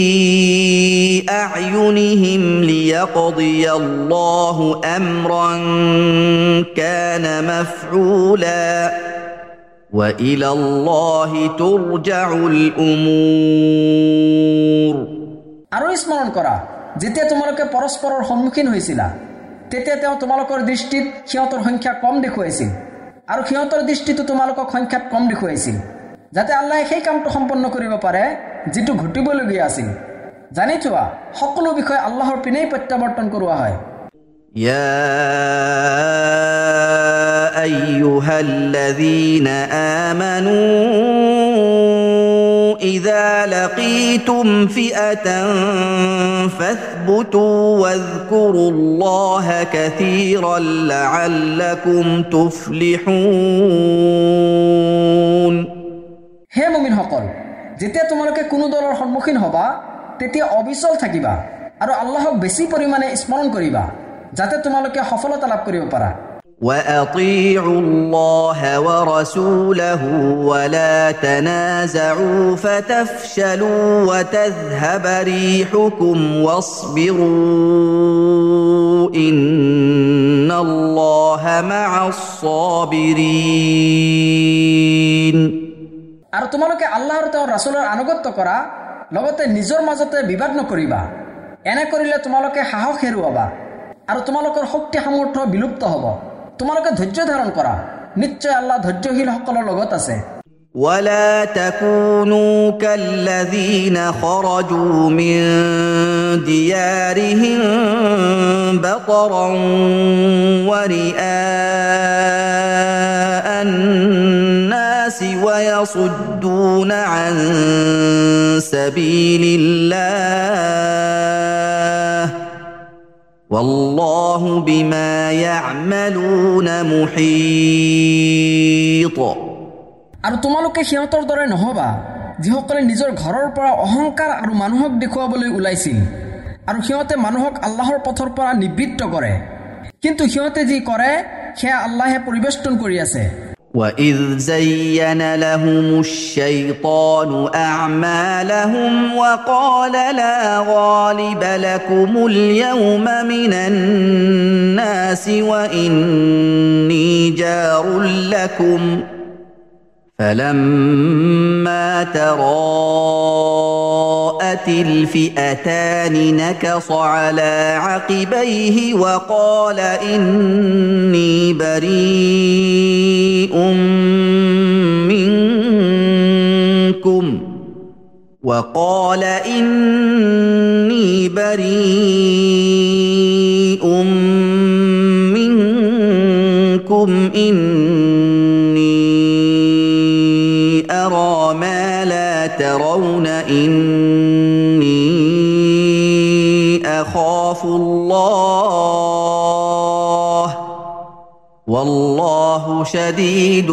أَعْيُنِهِمْ لِيَقْضِيَ اللَّهُ أَمْرًا كَانَ مَفْعُولًا وَإِلَى اللَّهِ تُرْجَعُ الْأُمُورُ আৰু স্মৰণ কৰা যেতিয়া তোমালোকে পৰস্পৰৰ সন্মুখীন হৈছিলা তেতিয়া তেওঁ তোমালোকৰ দৃষ্টিত সিহঁতৰ সংখ্যা কম দেখুৱাইছিল আৰু সিহঁতৰ দৃষ্টিতো তোমালোকক সংখ্যাত কম দেখুৱাইছিল যাতে আল্লাহে সেই কামটো সম্পন্ন কৰিব পাৰে যিটো ঘটিবলগীয়া আছিল জানি থোৱা সকলো বিষয় আল্লাহৰ পিনেই প্ৰত্যাৱৰ্তন কৰোৱা হয় يا أيها الذين آمنوا إذا لقيتم فئة فاثبتوا واذكروا الله كثيرا لعلكم تفلحون হে মুমিনসকল যেতিয়া তোমালোকে কোনো দলৰ সন্মুখীন হবা তেতিয়া অবিচল থাকিবা আৰু আল্লাহক বেছি পৰিমাণে স্মৰণ কৰিবা যাতে তোমালোকে সফলতা লাভ কৰিব পাৰা وَأَطِيعُوا اللَّهَ وَرَسُولَهُ وَلَا تَنَازَعُوا فَتَفْشَلُوا وَتَذْهَبَ رِيحُكُمْ وَاصْبِرُوا إِنَّ اللَّهَ مَعَ الصَّابِرِينَ আৰু তোমালোকে আল্লাহ আৰু তেওঁৰ ৰাসূলৰ আনুগত্য কৰা লগতে নিজৰ মাজতে বিবাদ নকৰিবা এনে কৰিলে তোমালোকে সাহস হেৰুৱাবা আৰু তোমালোকৰ শক্তি সামৰ্থ্য বিলুপ্ত হ'ব তোমালোকে ধৈৰ্য ধাৰণ কৰা নিশ্চয় আল্লাহ ধৈৰ্যশীল সকলৰ লগত আছে ولا تكونوا كالذين خرجوا من ديارهم بطرا ورئاء الناس ويصدون عن سبيل الله والله بما يعملون محيط আৰু তোমালোকে সিহঁতৰ দৰে নহবা যিসকলে নিজৰ ঘৰৰ পৰা অহংকাৰ আৰু মানুহক দেখুৱাবলৈ ওলাইছিল আৰু সিহঁতে মানুহক আল্লাহৰ পথৰ পৰা নিবৃত্ত কৰে কিন্তু সিহঁতে যি কৰে সেয়া আল্লাহে পৰিবেষ্টন কৰি আছে وَإِذْ زَيَّنَ لَهُمُ الشَّيْطَانُ أَعْمَالَهُمْ وَقَالَ لَا غَالِبَ لَكُمُ الْيَوْمَ مِنَ النَّاسِ وَإِنِّي جَارٌ لَكُمْ فَلَمَّا تَرَاءَتِ الْفِئَتَانِ نَكَصَ عَلَى عَقِبَيْهِ وَقَالَ إِنِّي بَرِيءٌ مِّنكُمْ وَقَالَ إِنِّي بَرِيءٌ مِّنكُمْ إِنِّي أَرَى مَا لَا تَرَوْنَ إِنِّي أَخَافُ اللَّهَ وَاللَّهُ شَدِيدُ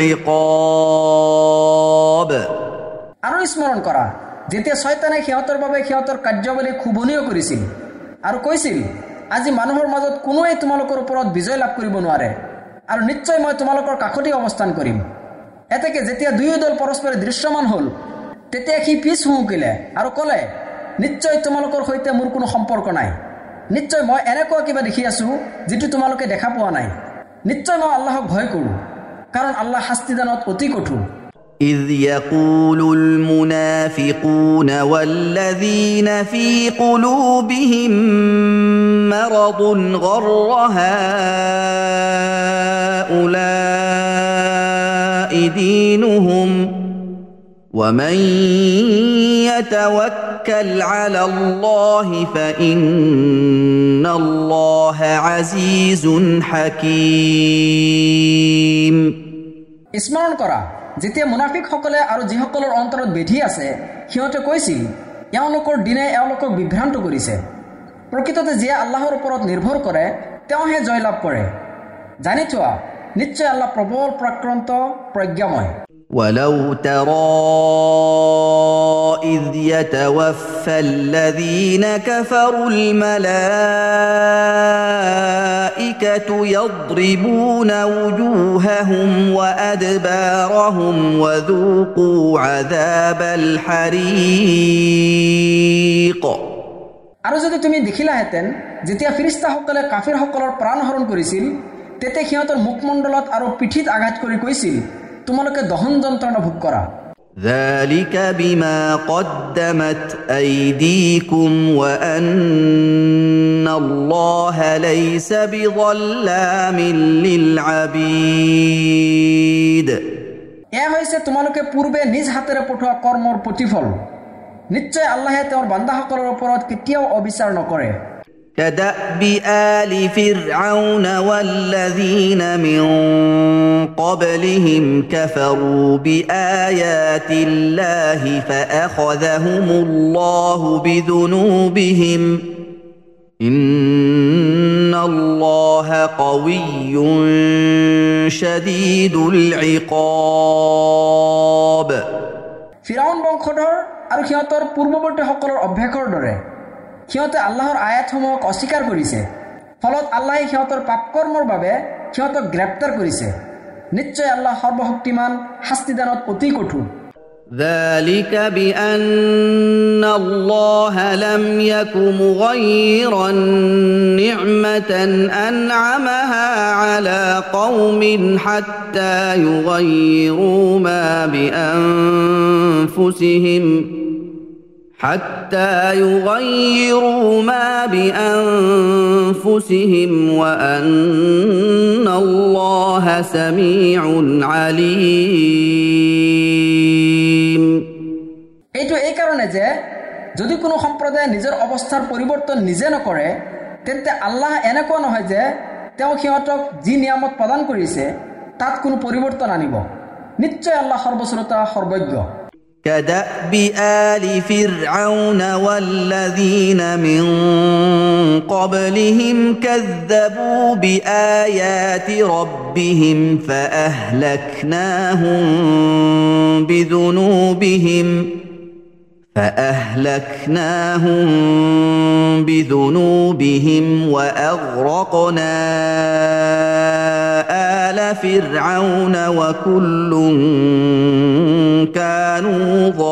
الْعِقَابِ আৰু স্মৰণ কৰা যেতিয়া শয়তানে সিহঁতৰ বাবে সিহঁতৰ কাৰ্যাৱলী খুবনীয় কৰিছিল আৰু কৈছিল আজি মানুহৰ মাজত কোনোৱে তোমালোকৰ ওপৰত বিজয় লাভ কৰিব নোৱাৰে আৰু নিশ্চয় মই তোমালোকৰ কাষতে অৱস্থান কৰিম এতেকে যেতিয়া দুয়ো দল পৰস্পৰে দৃশ্যমান হ'ল তেতিয়া সি পিছ হুকিলে আৰু ক'লে নিশ্চয় তোমালোকৰ সৈতে মোৰ কোনো সম্পৰ্ক নাই নিশ্চয় মই এনেকুৱা কিবা দেখি আছো যিটো তোমালোকে দেখা পোৱা নাই নিশ্চয় মই আল্লাহক ভয় কৰোঁ কাৰণ আল্লাহ শাস্তিদানত অতি কঠোৰ إذ يقول المنافقون والذين في قلوبهم مرض غر هؤلاء دينهم ومن يتوكل على الله فإن الله عزيز حكيم স্মৰণ কৰা যেতিয়া মুনাফিকসকলে আৰু যিসকলৰ অন্তৰত বেধি আছে সিহঁতে কৈছিল এওঁলোকৰ দিনে এওঁলোকক বিভ্ৰান্ত কৰিছে প্ৰকৃততে যিয়ে আল্লাহৰ ওপৰত নিৰ্ভৰ কৰে তেওঁহে জয়লাভ কৰে জানি থোৱা নিশ্চয় আল্লাহ প্ৰবল পৰাক্ৰান্ত প্ৰজ্ঞাময় ولو ترى إذ يتوفى الذين كفروا الملائكة يضربون وجوههم وأدبارهم وذوقوا عذاب الحريق আৰু যদি তুমি দেখিলাহেঁতেন যেতিয়া ফিৰিস্তাসকলে কাফিৰসকলৰ প্ৰাণ হৰণ কৰিছিল তেতিয়া সিহঁতৰ মুখমণ্ডলত আৰু পিঠিত আঘাত কৰি কৈছিল তোমালোকে দহন যন্ত্ৰণা ভোগ কৰা ذلك بما قدمت أيديكم وأن الله ليس بظلام للعبيد এয়া হৈছে তোমালোকে পূৰ্বে নিজ হাতেৰে পঠোৱা কৰ্মৰ প্ৰতিফল নিশ্চয় আল্লাহে তেওঁৰ বান্দাসকলৰ ওপৰত কেতিয়াও অবিচাৰ নকৰে كدأب آل فرعون والذين من قبلهم كفروا بآيات الله فأخذهم الله بذنوبهم إن الله قوي شديد العقاب ফিৰাউন বংশধৰ আৰু সিহঁতৰ পূৰ্বৱৰ্তী সকলৰ অভ্যাসৰ দৰে সিহঁতে আল্লাহৰ আয়াতসমূহক অস্বীকাৰ কৰিছে ফলত আল্লাহে সিহঁতৰ পাপকৰ্মৰ বাবে সিহঁতক গ্ৰেপ্তাৰ কৰিছে নিশ্চয় আল্লাহ সৰ্বশক্তিমান শাস্তিদানত অতি কঠোৰ ذلك بأن الله لم يك مغيرا نعمة أنعمها على قوم حتى يغيروا ما بأنفسهم حتى يغيروا ما بأنفسهم وأن الله سميع عليم এইটো এই কাৰণে যে যদি কোনো সম্প্ৰদায়ে নিজৰ অৱস্থাৰ পৰিৱৰ্তন নিজে নকৰে তেন্তে আল্লাহ এনেকুৱা নহয় যে তেওঁ সিহঁতক যি নিয়ামত প্ৰদান কৰিছে তাত কোনো পৰিৱৰ্তন আনিব নিশ্চয় আল্লাহ সৰ্বশ্ৰোতা সৰ্বজ্ঞ كدأب آل فرعون والذين من قبلهم كذبوا بآيات ربهم فأهلكناهم بذنوبهم فأهلكناهم بذنوبهم وأغرقنا آل فرعون وكل كانوا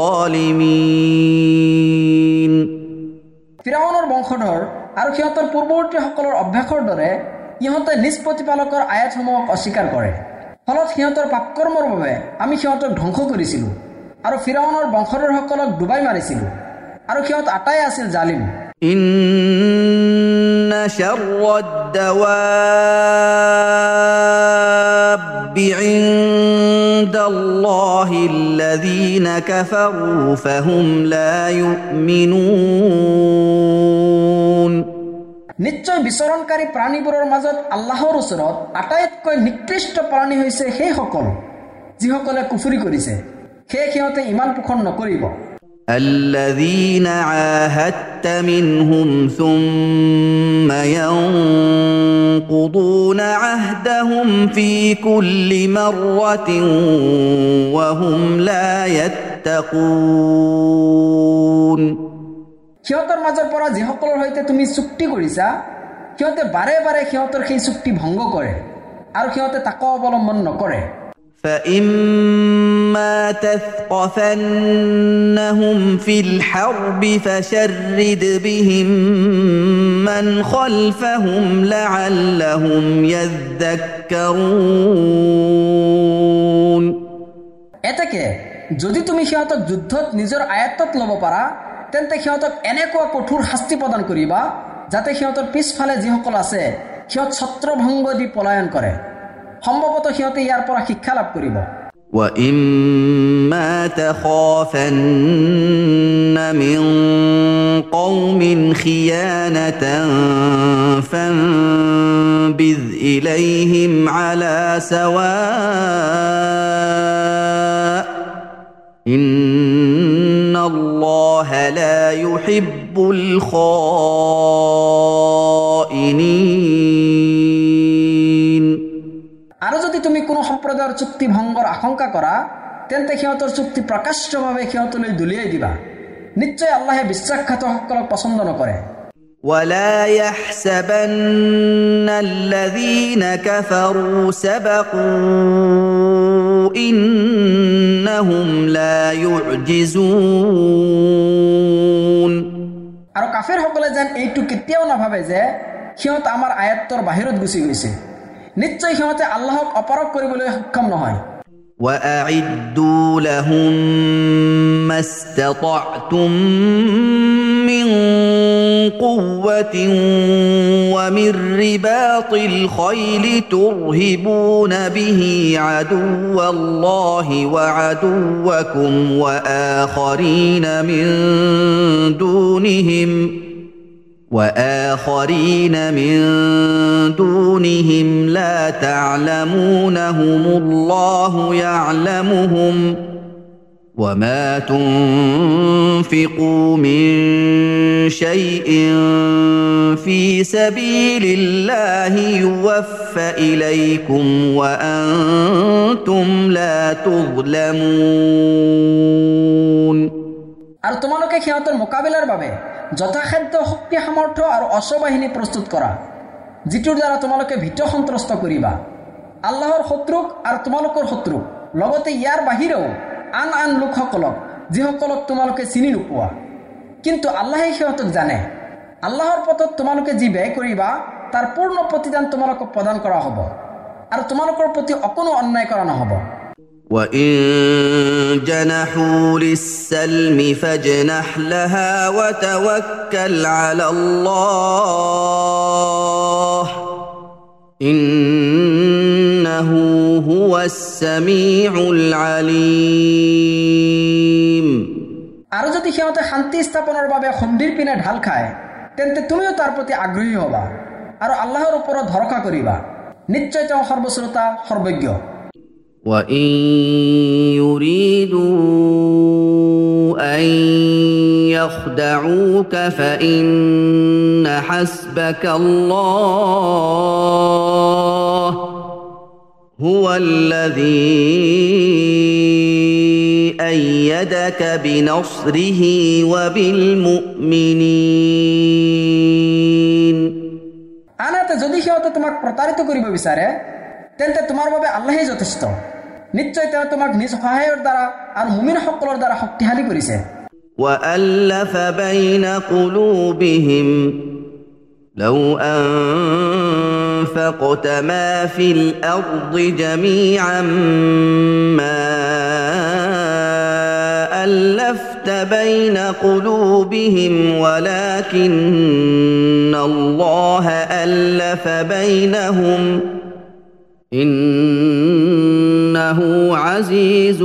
ظالمين ফিৰাউনৰ বংশধৰ আৰু সিহঁতৰ পূৰ্বৱৰ্তী সকলৰ অভ্যাসৰ দৰে ইহঁতে নিজ প্ৰতিপালকৰ আয়াতসমূহক অস্বীকাৰ কৰে ফলত সিহঁতৰ পাপকৰ্মৰ বাবে আমি সিহঁতক ধ্বংস কৰিছিলোঁ আৰু ফিৰাউনৰ বংশধৰসকলক ডুবাই মাৰিছিলোঁ আৰু সিহঁত আটাই আছিল জালিম إن شر الدواب عند الله الذين كفروا فهم لا يؤمنون নিশ্চয় বিচৰণকাৰী প্ৰাণীবোৰৰ মাজত আল্লাহৰ ওচৰত আটাইতকৈ নিকৃষ্ট প্ৰাণী হৈছে সেইসকল যিসকলে কুফৰি কৰিছে সেই সিহঁতে ইমান পোষণ নকৰিব الذين عاهدت منهم ثم ينقضون عهدهم في كل مرة وهم لا يتقون সিহঁতৰ মাজৰ পৰা যিসকলৰ সৈতে তুমি চুক্তি কৰিছা সিহঁতে বাৰে বাৰে সিহঁতৰ সেই চুক্তি ভংগ কৰে আৰু সিহঁতে তাক অৱলম্বন নকৰে فإما تثقفنهم في الحرب فشرد بهم من خلفهم لعلهم يذكرون এতেকে যদি তুমি সিহঁতক যুদ্ধত নিজৰ আয়ত্তত ল'ব পাৰা তেন্তে সিহঁতক এনেকুৱা কঠোৰ শাস্তি প্ৰদান কৰিবা যাতে সিহঁতৰ পিছফালে যিসকল আছে সিহঁত ছত্ৰভংগ দি পলায়ন কৰে সম্ভৱতঃ সিহঁতে ইয়াৰ পৰা শিক্ষা লাভ কৰিব وَإِمَّا تَخَافَنَّ مِنْ قَوْمٍ خِيَانَةً فَانبِذْ إِلَيْهِمْ عَلَى سَوَاءٍ إِنَّ اللَّهَ لَا يُحِبُّ الْخَائِنِينَ আৰু যদি তুমি কোনো সম্প্ৰদায়ৰ চুক্তি ভংগৰ আশংকা কৰা তেন্তে সিহঁতৰ চুক্তি প্ৰকাশ্যভাৱে সিহঁতলৈ দুলিয়াই দিবা নিশ্চয় আল্লাহে বিশ্বাসঘাতকসকলক পছন্দ নকৰে ولا يحسبن الذين كفروا سبقوا إنهم لا يعجزون আৰু কাফিৰসকলে যেন এইটো কেতিয়াও নাভাবে যে সিহঁত আমাৰ আয়াতৰ বাহিৰত গুচি গৈছে নিশ্চয় সিহঁতে আল্লাহক অপৰাধ কৰিবলৈ সক্ষম নহয় وأعدوا لهم ما استطعتم من قوة ومن رباط الخيل ترهبون به عدو الله وعدوكم وآخرين من دونهم وآخرين من دونهم لا تعلمونهم الله يعلمهم وما تنفقوا من شيء في سبيل الله يوفى إليكم وأنتم لا تظلمون আৰু তোমালোকে সিহঁতৰ মোকাবিলাৰ বাবে যথাসাধ্য শক্তি সামৰ্থ্য আৰু অশ্ববাহিনী প্ৰস্তুত কৰা যিটোৰ দ্বাৰা তোমালোকে ভীত সন্ত্ৰস্ত কৰিবা আল্লাহৰ শত্ৰুক আৰু তোমালোকৰ শত্ৰুক লগতে ইয়াৰ বাহিৰেও আন আন লোকসকলক যিসকলক তোমালোকে চিনি নোপোৱা কিন্তু আল্লাহে সিহঁতক জানে আল্লাহৰ পথত তোমালোকে যি ব্যয় কৰিবা তাৰ পূৰ্ণ প্ৰতিদান তোমালোকক প্ৰদান কৰা হ'ব আৰু তোমালোকৰ প্ৰতি অকণো অন্যায় কৰা নহ'ব وَإِن جَنَحُوا لِلسَّلْمِ فَاجْنَحْ لَهَا وَتَوَكَّلْ عَلَى اللَّهِ إِنَّهُ هُوَ السَّمِيعُ الْعَلِيمُ আৰু যদি সিহঁতে শান্তি স্থাপনৰ বাবে সন্ধিৰ পিনে ঢাল খায় তেন্তে তুমিও তাৰ প্ৰতি আগ্ৰহী হ'বা আৰু আল্লাহৰ ওপৰত ভৰসা কৰিবা নিশ্চয় তেওঁ সৰ্বশ্ৰোতা সৰ্বজ্ঞ وَإِن يُرِيدُوا أَن يَخْدَعُوكَ فَإِنَّ حَسْبَكَ اللَّهُ هُوَ الَّذِي أَيَّدَكَ بِنَصْرِهِ وَبِالْمُؤْمِنِينَ আনহাতে যদি সিহঁতে তোমাক প্ৰতাৰিত কৰিব বিচাৰে তেন্তে তোমাৰ বাবে আল্লাহেই যথেষ্ট নিশ্চয় তেওঁ তোমাক নিজ সহায়ৰ দ্বাৰা আৰু মুমিনসকলৰ দ্বাৰা শক্তিশালী কৰিছে وَأَلَّفَ بَيْنَ قُلُوبِهِمْ لَوْ أَنفَقْتَ مَا فِي الْأَرْضِ جَمِيعًا مَا أَلَّفْتَ بَيْنَ قُلُوبِهِمْ وَلَكِنَّ اللَّهَ أَلَّفَ بَيْنَهُمْ إِنَّهُ عَزِيزٌ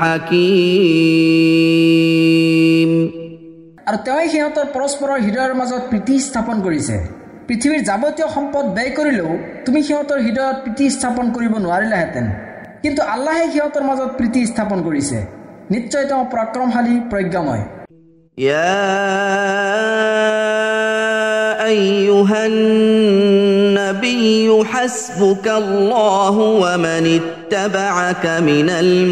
حَكِيمٌ আৰু তেওঁই সিহঁতৰ পৰস্পৰৰ হৃদয়ৰ মাজত প্ৰীতি স্থাপন কৰিছে পৃথিৱীৰ যাৱতীয় সম্পদ ব্যয় কৰিলেও তুমি সিহঁতৰ হৃদয়ত প্ৰীতি স্থাপন কৰিব নোৱাৰিলাহেঁতেন কিন্তু আল্লাহে সিহঁতৰ মাজত প্ৰীতি স্থাপন কৰিছে নিশ্চয় তেওঁ পৰাক্ৰমশালী প্ৰজ্ঞাময় يا أيها النبي حسبك الله ومن اتبعك من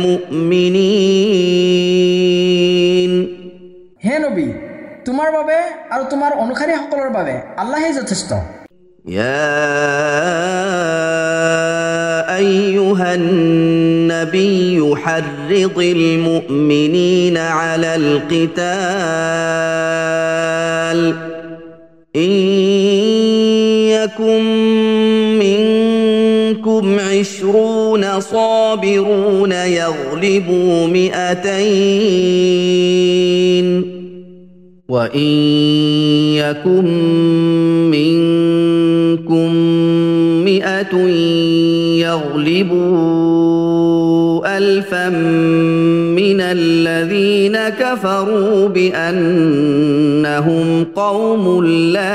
المؤمنين হে নবী তোমাৰ বাবে আৰু তোমাৰ অনুসাৰীসকলৰ বাবে আল্লাহেই যথেষ্ট يا أيها النبي حرض المؤمنين على القتال إن يكن منكم منكم عشرون صابرون يغلبوا مئتين وإن يكن منكم مئة يغلبوا ألفا من الذين كفروا بأنهم قوم لا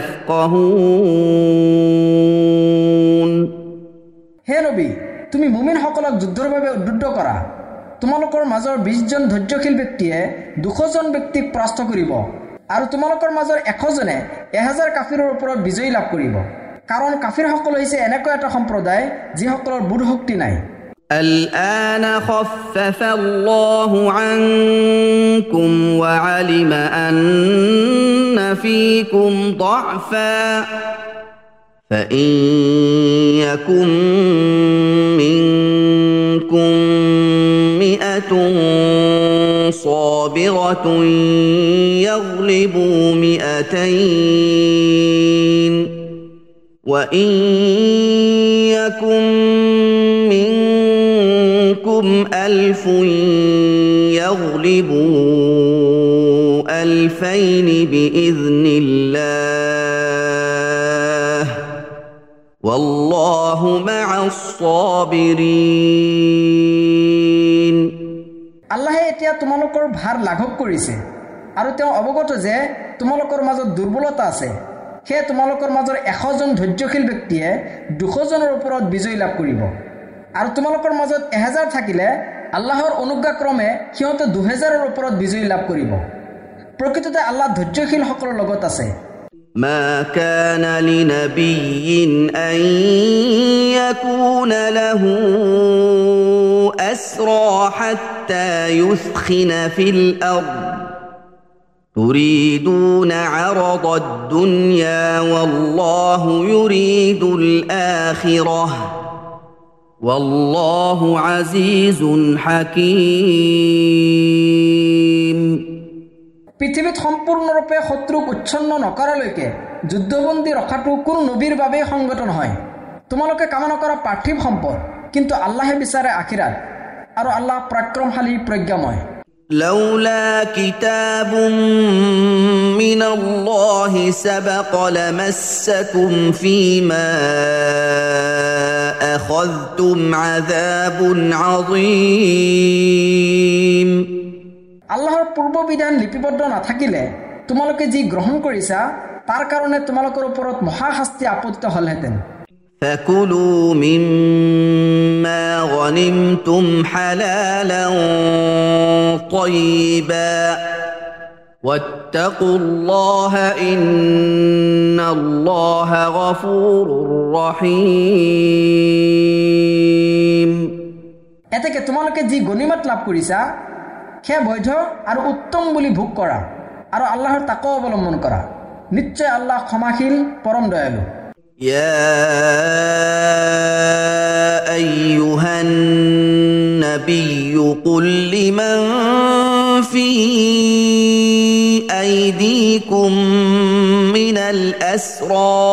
يفقهون হে নবী তুমি মুমিন সকলক যুদ্ধৰ বাবে উদ্যত কৰা তোমালোকৰ মাজৰ বিশ জন ধৈৰ্যশীল ব্যক্তিয়ে দুশ জন ব্যক্তিক পৰাস্ত কৰিব আৰু তোমালোকৰ মাজৰ এশ জনে এহাজাৰ কাফিৰৰ ওপৰত বিজয় লাভ কৰিব কাৰণ কাফিৰ সকল হৈছে এনেকুৱা এটা সম্প্ৰদায় যিসকলৰ বুধ শক্তি নাই الآن خفف الله عنكم وعلم أن فيكم ضعفا فإن يكن منكم مئة صابرة يغلبوا مئتين وإن يكن منكم ألف يغلبوا ألفين بإذن الله والله مع الصابرين আল্লাহে এতিয়া তোমালোকৰ ভাৰ লাঘৱ কৰিছে আৰু তেওঁ অৱগত যে তোমালোকৰ মাজত দুৰ্বলতা আছে হে তোমালোকৰ মাজৰ এশ জন ধৈৰ্যশীল ব্যক্তিয়ে দুশ জনৰ ওপৰত বিজয় লাভ কৰিব আৰু তোমালোকৰ মাজত এহাজাৰ থাকিলে আল্লাহৰ অনুজ্ঞা ক্ৰমে সিহঁতে দুহেজাৰৰ ওপৰত বিজয় লাভ কৰিব প্ৰকৃততে আল্লাহ ধৈৰ্যশীল সকলৰ লগত আছে ما كان لنبي أن يكون له أسرى حتى يثخن في الأرض تريدون عرض الدنيا والله يريد الآخرة والله عزيز حكيم পৃথিৱীত সম্পূৰ্ণৰূপে শত্ৰুক উচ্ছন্ন নকৰালৈকে যুদ্ধবন্দী ৰখাটো কোনো নবীৰ বাবে সংগত নহয় তোমালোকে কামনা কৰা পাৰ্থিৱ সম্পদ কিন্তু আল্লাহে বিচাৰে আখিৰাত আৰু আল্লাহ পৰাক্ৰমশালী প্ৰজ্ঞাময় لولا كتاب من الله سبق لمسكم فيما أخذتم عذاب عظيم আল্লাহৰ পূৰ্ব বিধান লিপিবদ্ধ নাথাকিলে তোমালোকে যি গ্ৰহণ কৰিছা তাৰ কাৰণে তোমালোকৰ ওপৰত মহা শাস্তি আপতিত হলহেঁতেন فكلوا مما غنمتم حلالا طيبا واتقوا الله إن الله غفور رحيم এতেকে তোমালোকে যি গনিমত লাভ কৰিছা খে বৈধ আৰু উত্তম বুলি ভোগ কৰা আৰু আল্লাহৰ তাকৱা অৱলম্বন কৰা নিশ্চয় আল্লাহ ক্ষমাশীল পৰম দয়ালু يا أيها النبي قل لمن في أيديكم من الأسرى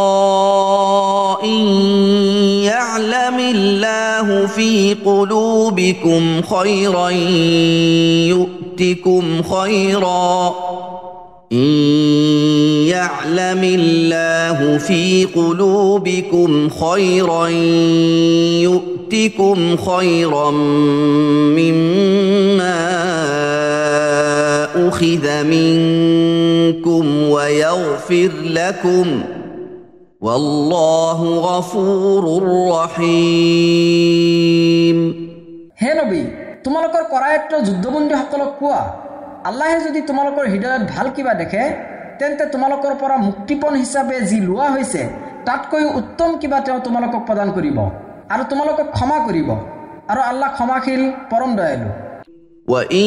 إن يعلم الله في قلوبكم خيرا يؤتكم خيرا إن يعلم الله في قلوبكم خيرا يؤتكم خيرا مما أخذ منكم ويغفر لكم والله غفور رحيم হে নবী তোমালোকৰ কৰায়ত্ব যুদ্ধবন্দী সকলক কোৱা আল্লাহে যদি তোমালোকৰ হৃদয়ত ভাল কিবা দেখে তেন্তে তোমালোকৰ পৰা মুক্তিপণ হিচাপে যি লোৱা হৈছে তাতকৈ উত্তম কিবা তেওঁ তোমালোকক প্ৰদান কৰিব আৰু তোমালোকক ক্ষমা কৰিব আৰু আল্লাহ ক্ষমাশীল পৰম দয়ালু وَإِن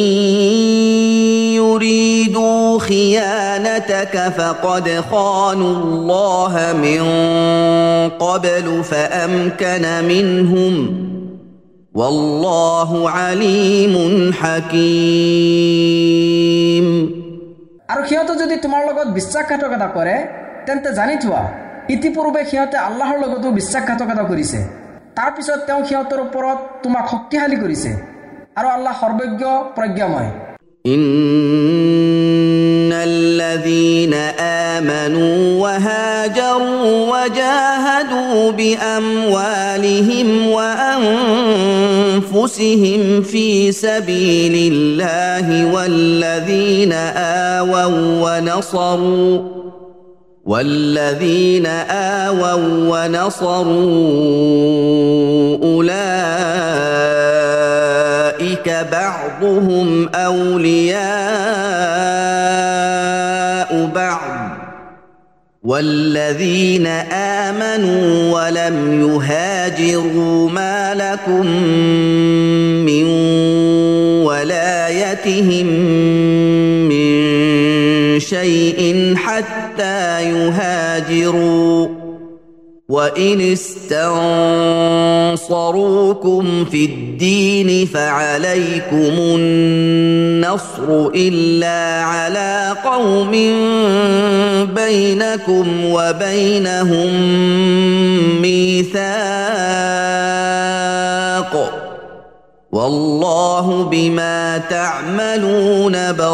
يُرِيدُوا خِيَانَتَكَ فَقَدْ خَانُوا اللَّهَ مِن قَبْلُ فَأَمْكَنَ مِنْهُمْ وَاللَّهُ عَلِيمٌ حَكِيمٌ আৰু সিহঁতে যদি তোমাৰ লগত বিশ্বাসঘাতকতা কৰে তেন্তে জানি থোৱা ইতিপূৰ্বে সিহঁতে আল্লাহৰ লগতো বিশ্বাসঘাতকতা কৰিছে তাৰ পিছত তেওঁ সিহঁতৰ ওপৰত তোমাক শক্তিশালী কৰিছে আৰু আল্লাহ সৰ্বজ্ঞ প্ৰজ্ঞাময় ইন্নাল্লাযীনা আমানু ওয়া হাজাৰু ওয়া জাহাদু বিআমওয়ালিহিম ওয়া আনফুসিহিম ফি সাবিলিল্লাহি ওয়াল্লাযীনা আওয়াউ ওয়া নাসারু والذين آووا ونصروا أولئك بعضهم أولياء بعض والذين آمنوا ولم يهاجروا ما لكم من ولايتهم من شيء حتى يهاجروا وإن استنصروكم في الدين فعليكم النصر إلا على قوم بينكم وبينهم ميثاق والله بما تعملون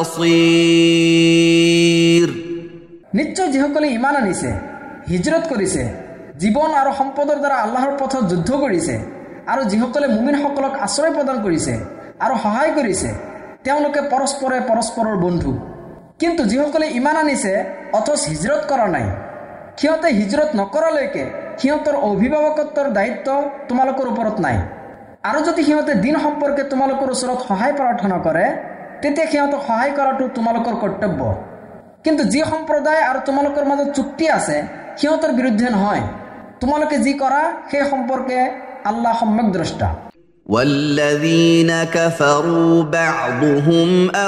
بصير নিশ্চয় যিসকলে ঈমান আনিছে হিজৰত কৰিছে জীৱন আৰু সম্পদৰ দ্বাৰা আল্লাহৰ পথত যুদ্ধ কৰিছে আৰু যিসকলে মুমিনসকলক আশ্ৰয় প্ৰদান কৰিছে আৰু সহায় কৰিছে তেওঁলোকে পৰস্পৰে পৰস্পৰৰ বন্ধু কিন্তু যিসকলে ঈমান আনিছে অথচ হিজৰত কৰা নাই সিহঁতে হিজৰত নকৰালৈকে সিহঁতৰ অভিভাৱকত্বৰ দায়িত্ব তোমালোকৰ ওপৰত নাই আৰু যদি সিহঁতে দিন সম্পৰ্কে তোমালোকৰ ওচৰত সহায় প্ৰাৰ্থনা কৰে তেতিয়া সিহঁতক সহায় কৰাটো তোমালোকৰ কৰ্তব্য কিন্তু যি সম্প্ৰদায় আৰু তোমালোকৰ মাজত চুক্তি আছে সিহঁতৰ বিৰুদ্ধে নহয় তোমালোকে যি কৰা সেই সম্পৰ্কে আল্লাহ সম্যক দ্ৰষ্টা والذين كفروا بعضهم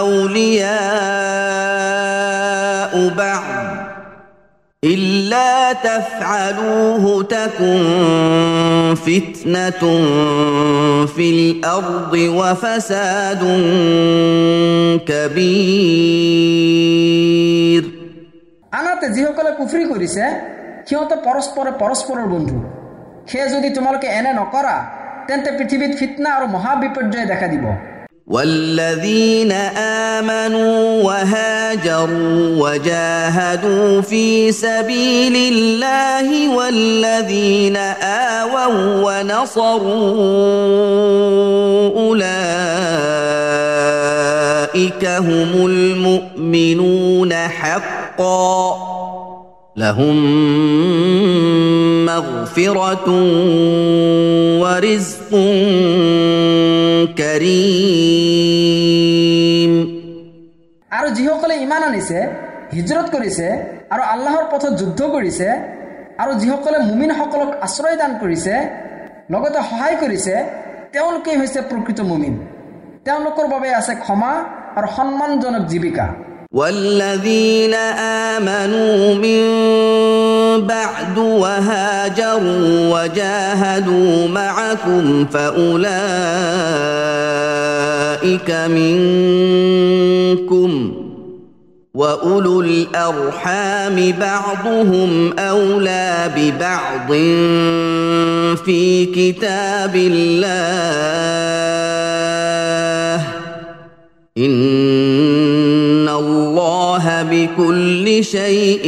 أولياء بعض إلا تفعلوه تكن فتنة في الأرض وفساد كبير আনহাতে যিসকলে কুফৰি কৰিছে সিহঁতে পৰস্পৰে পৰস্পৰৰ বন্ধু সেয়ে যদি তোমালোকে এনে নকৰা তেন্তে পৃথিৱীত ফিতনা আৰু মহা বিপৰ্যয় দেখা দিব والذين آمنوا وهاجروا وجاهدوا في سبيل الله والذين آووا ونصروا أولئك هم المؤمنون حقا لهم مغفرة ورزق كريم আৰু যিসকলে ঈমান আনিছে হিজৰত কৰিছে আৰু আল্লাহৰ পথত যুদ্ধ কৰিছে আৰু যিসকলে মুমিনসকলক আশ্ৰয় দান কৰিছে লগতে সহায় কৰিছে তেওঁলোকে হৈছে প্ৰকৃত মুমিন তেওঁলোকৰ বাবে আছে ক্ষমা আৰু সন্মানজনক জীৱিকা والذين آمنوا من بعد وهاجروا وجاهدوا معكم فأولئك منكم وأولو الأرحام بعضهم أولى ببعض في كتاب الله إن الله بكل شيء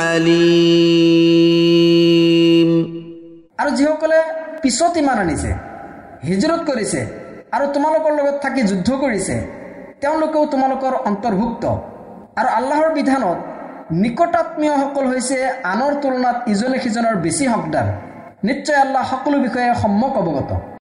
عليم আৰু যিসকলে পিছত ঈমান আনিছে হিজৰত কৰিছে আৰু তোমালোকৰ লগত থাকি যুদ্ধ কৰিছে তেওঁলোকেও তোমালোকৰ অন্তৰ্ভুক্ত আৰু আল্লাহৰ বিধানত নিকটাত্মীয়সকল হৈছে আনৰ তুলনাত ইজনে সিজনৰ বেছি হকদাৰ নিশ্চয় আল্লাহ সকলো বিষয়ে সম্যক অৱগত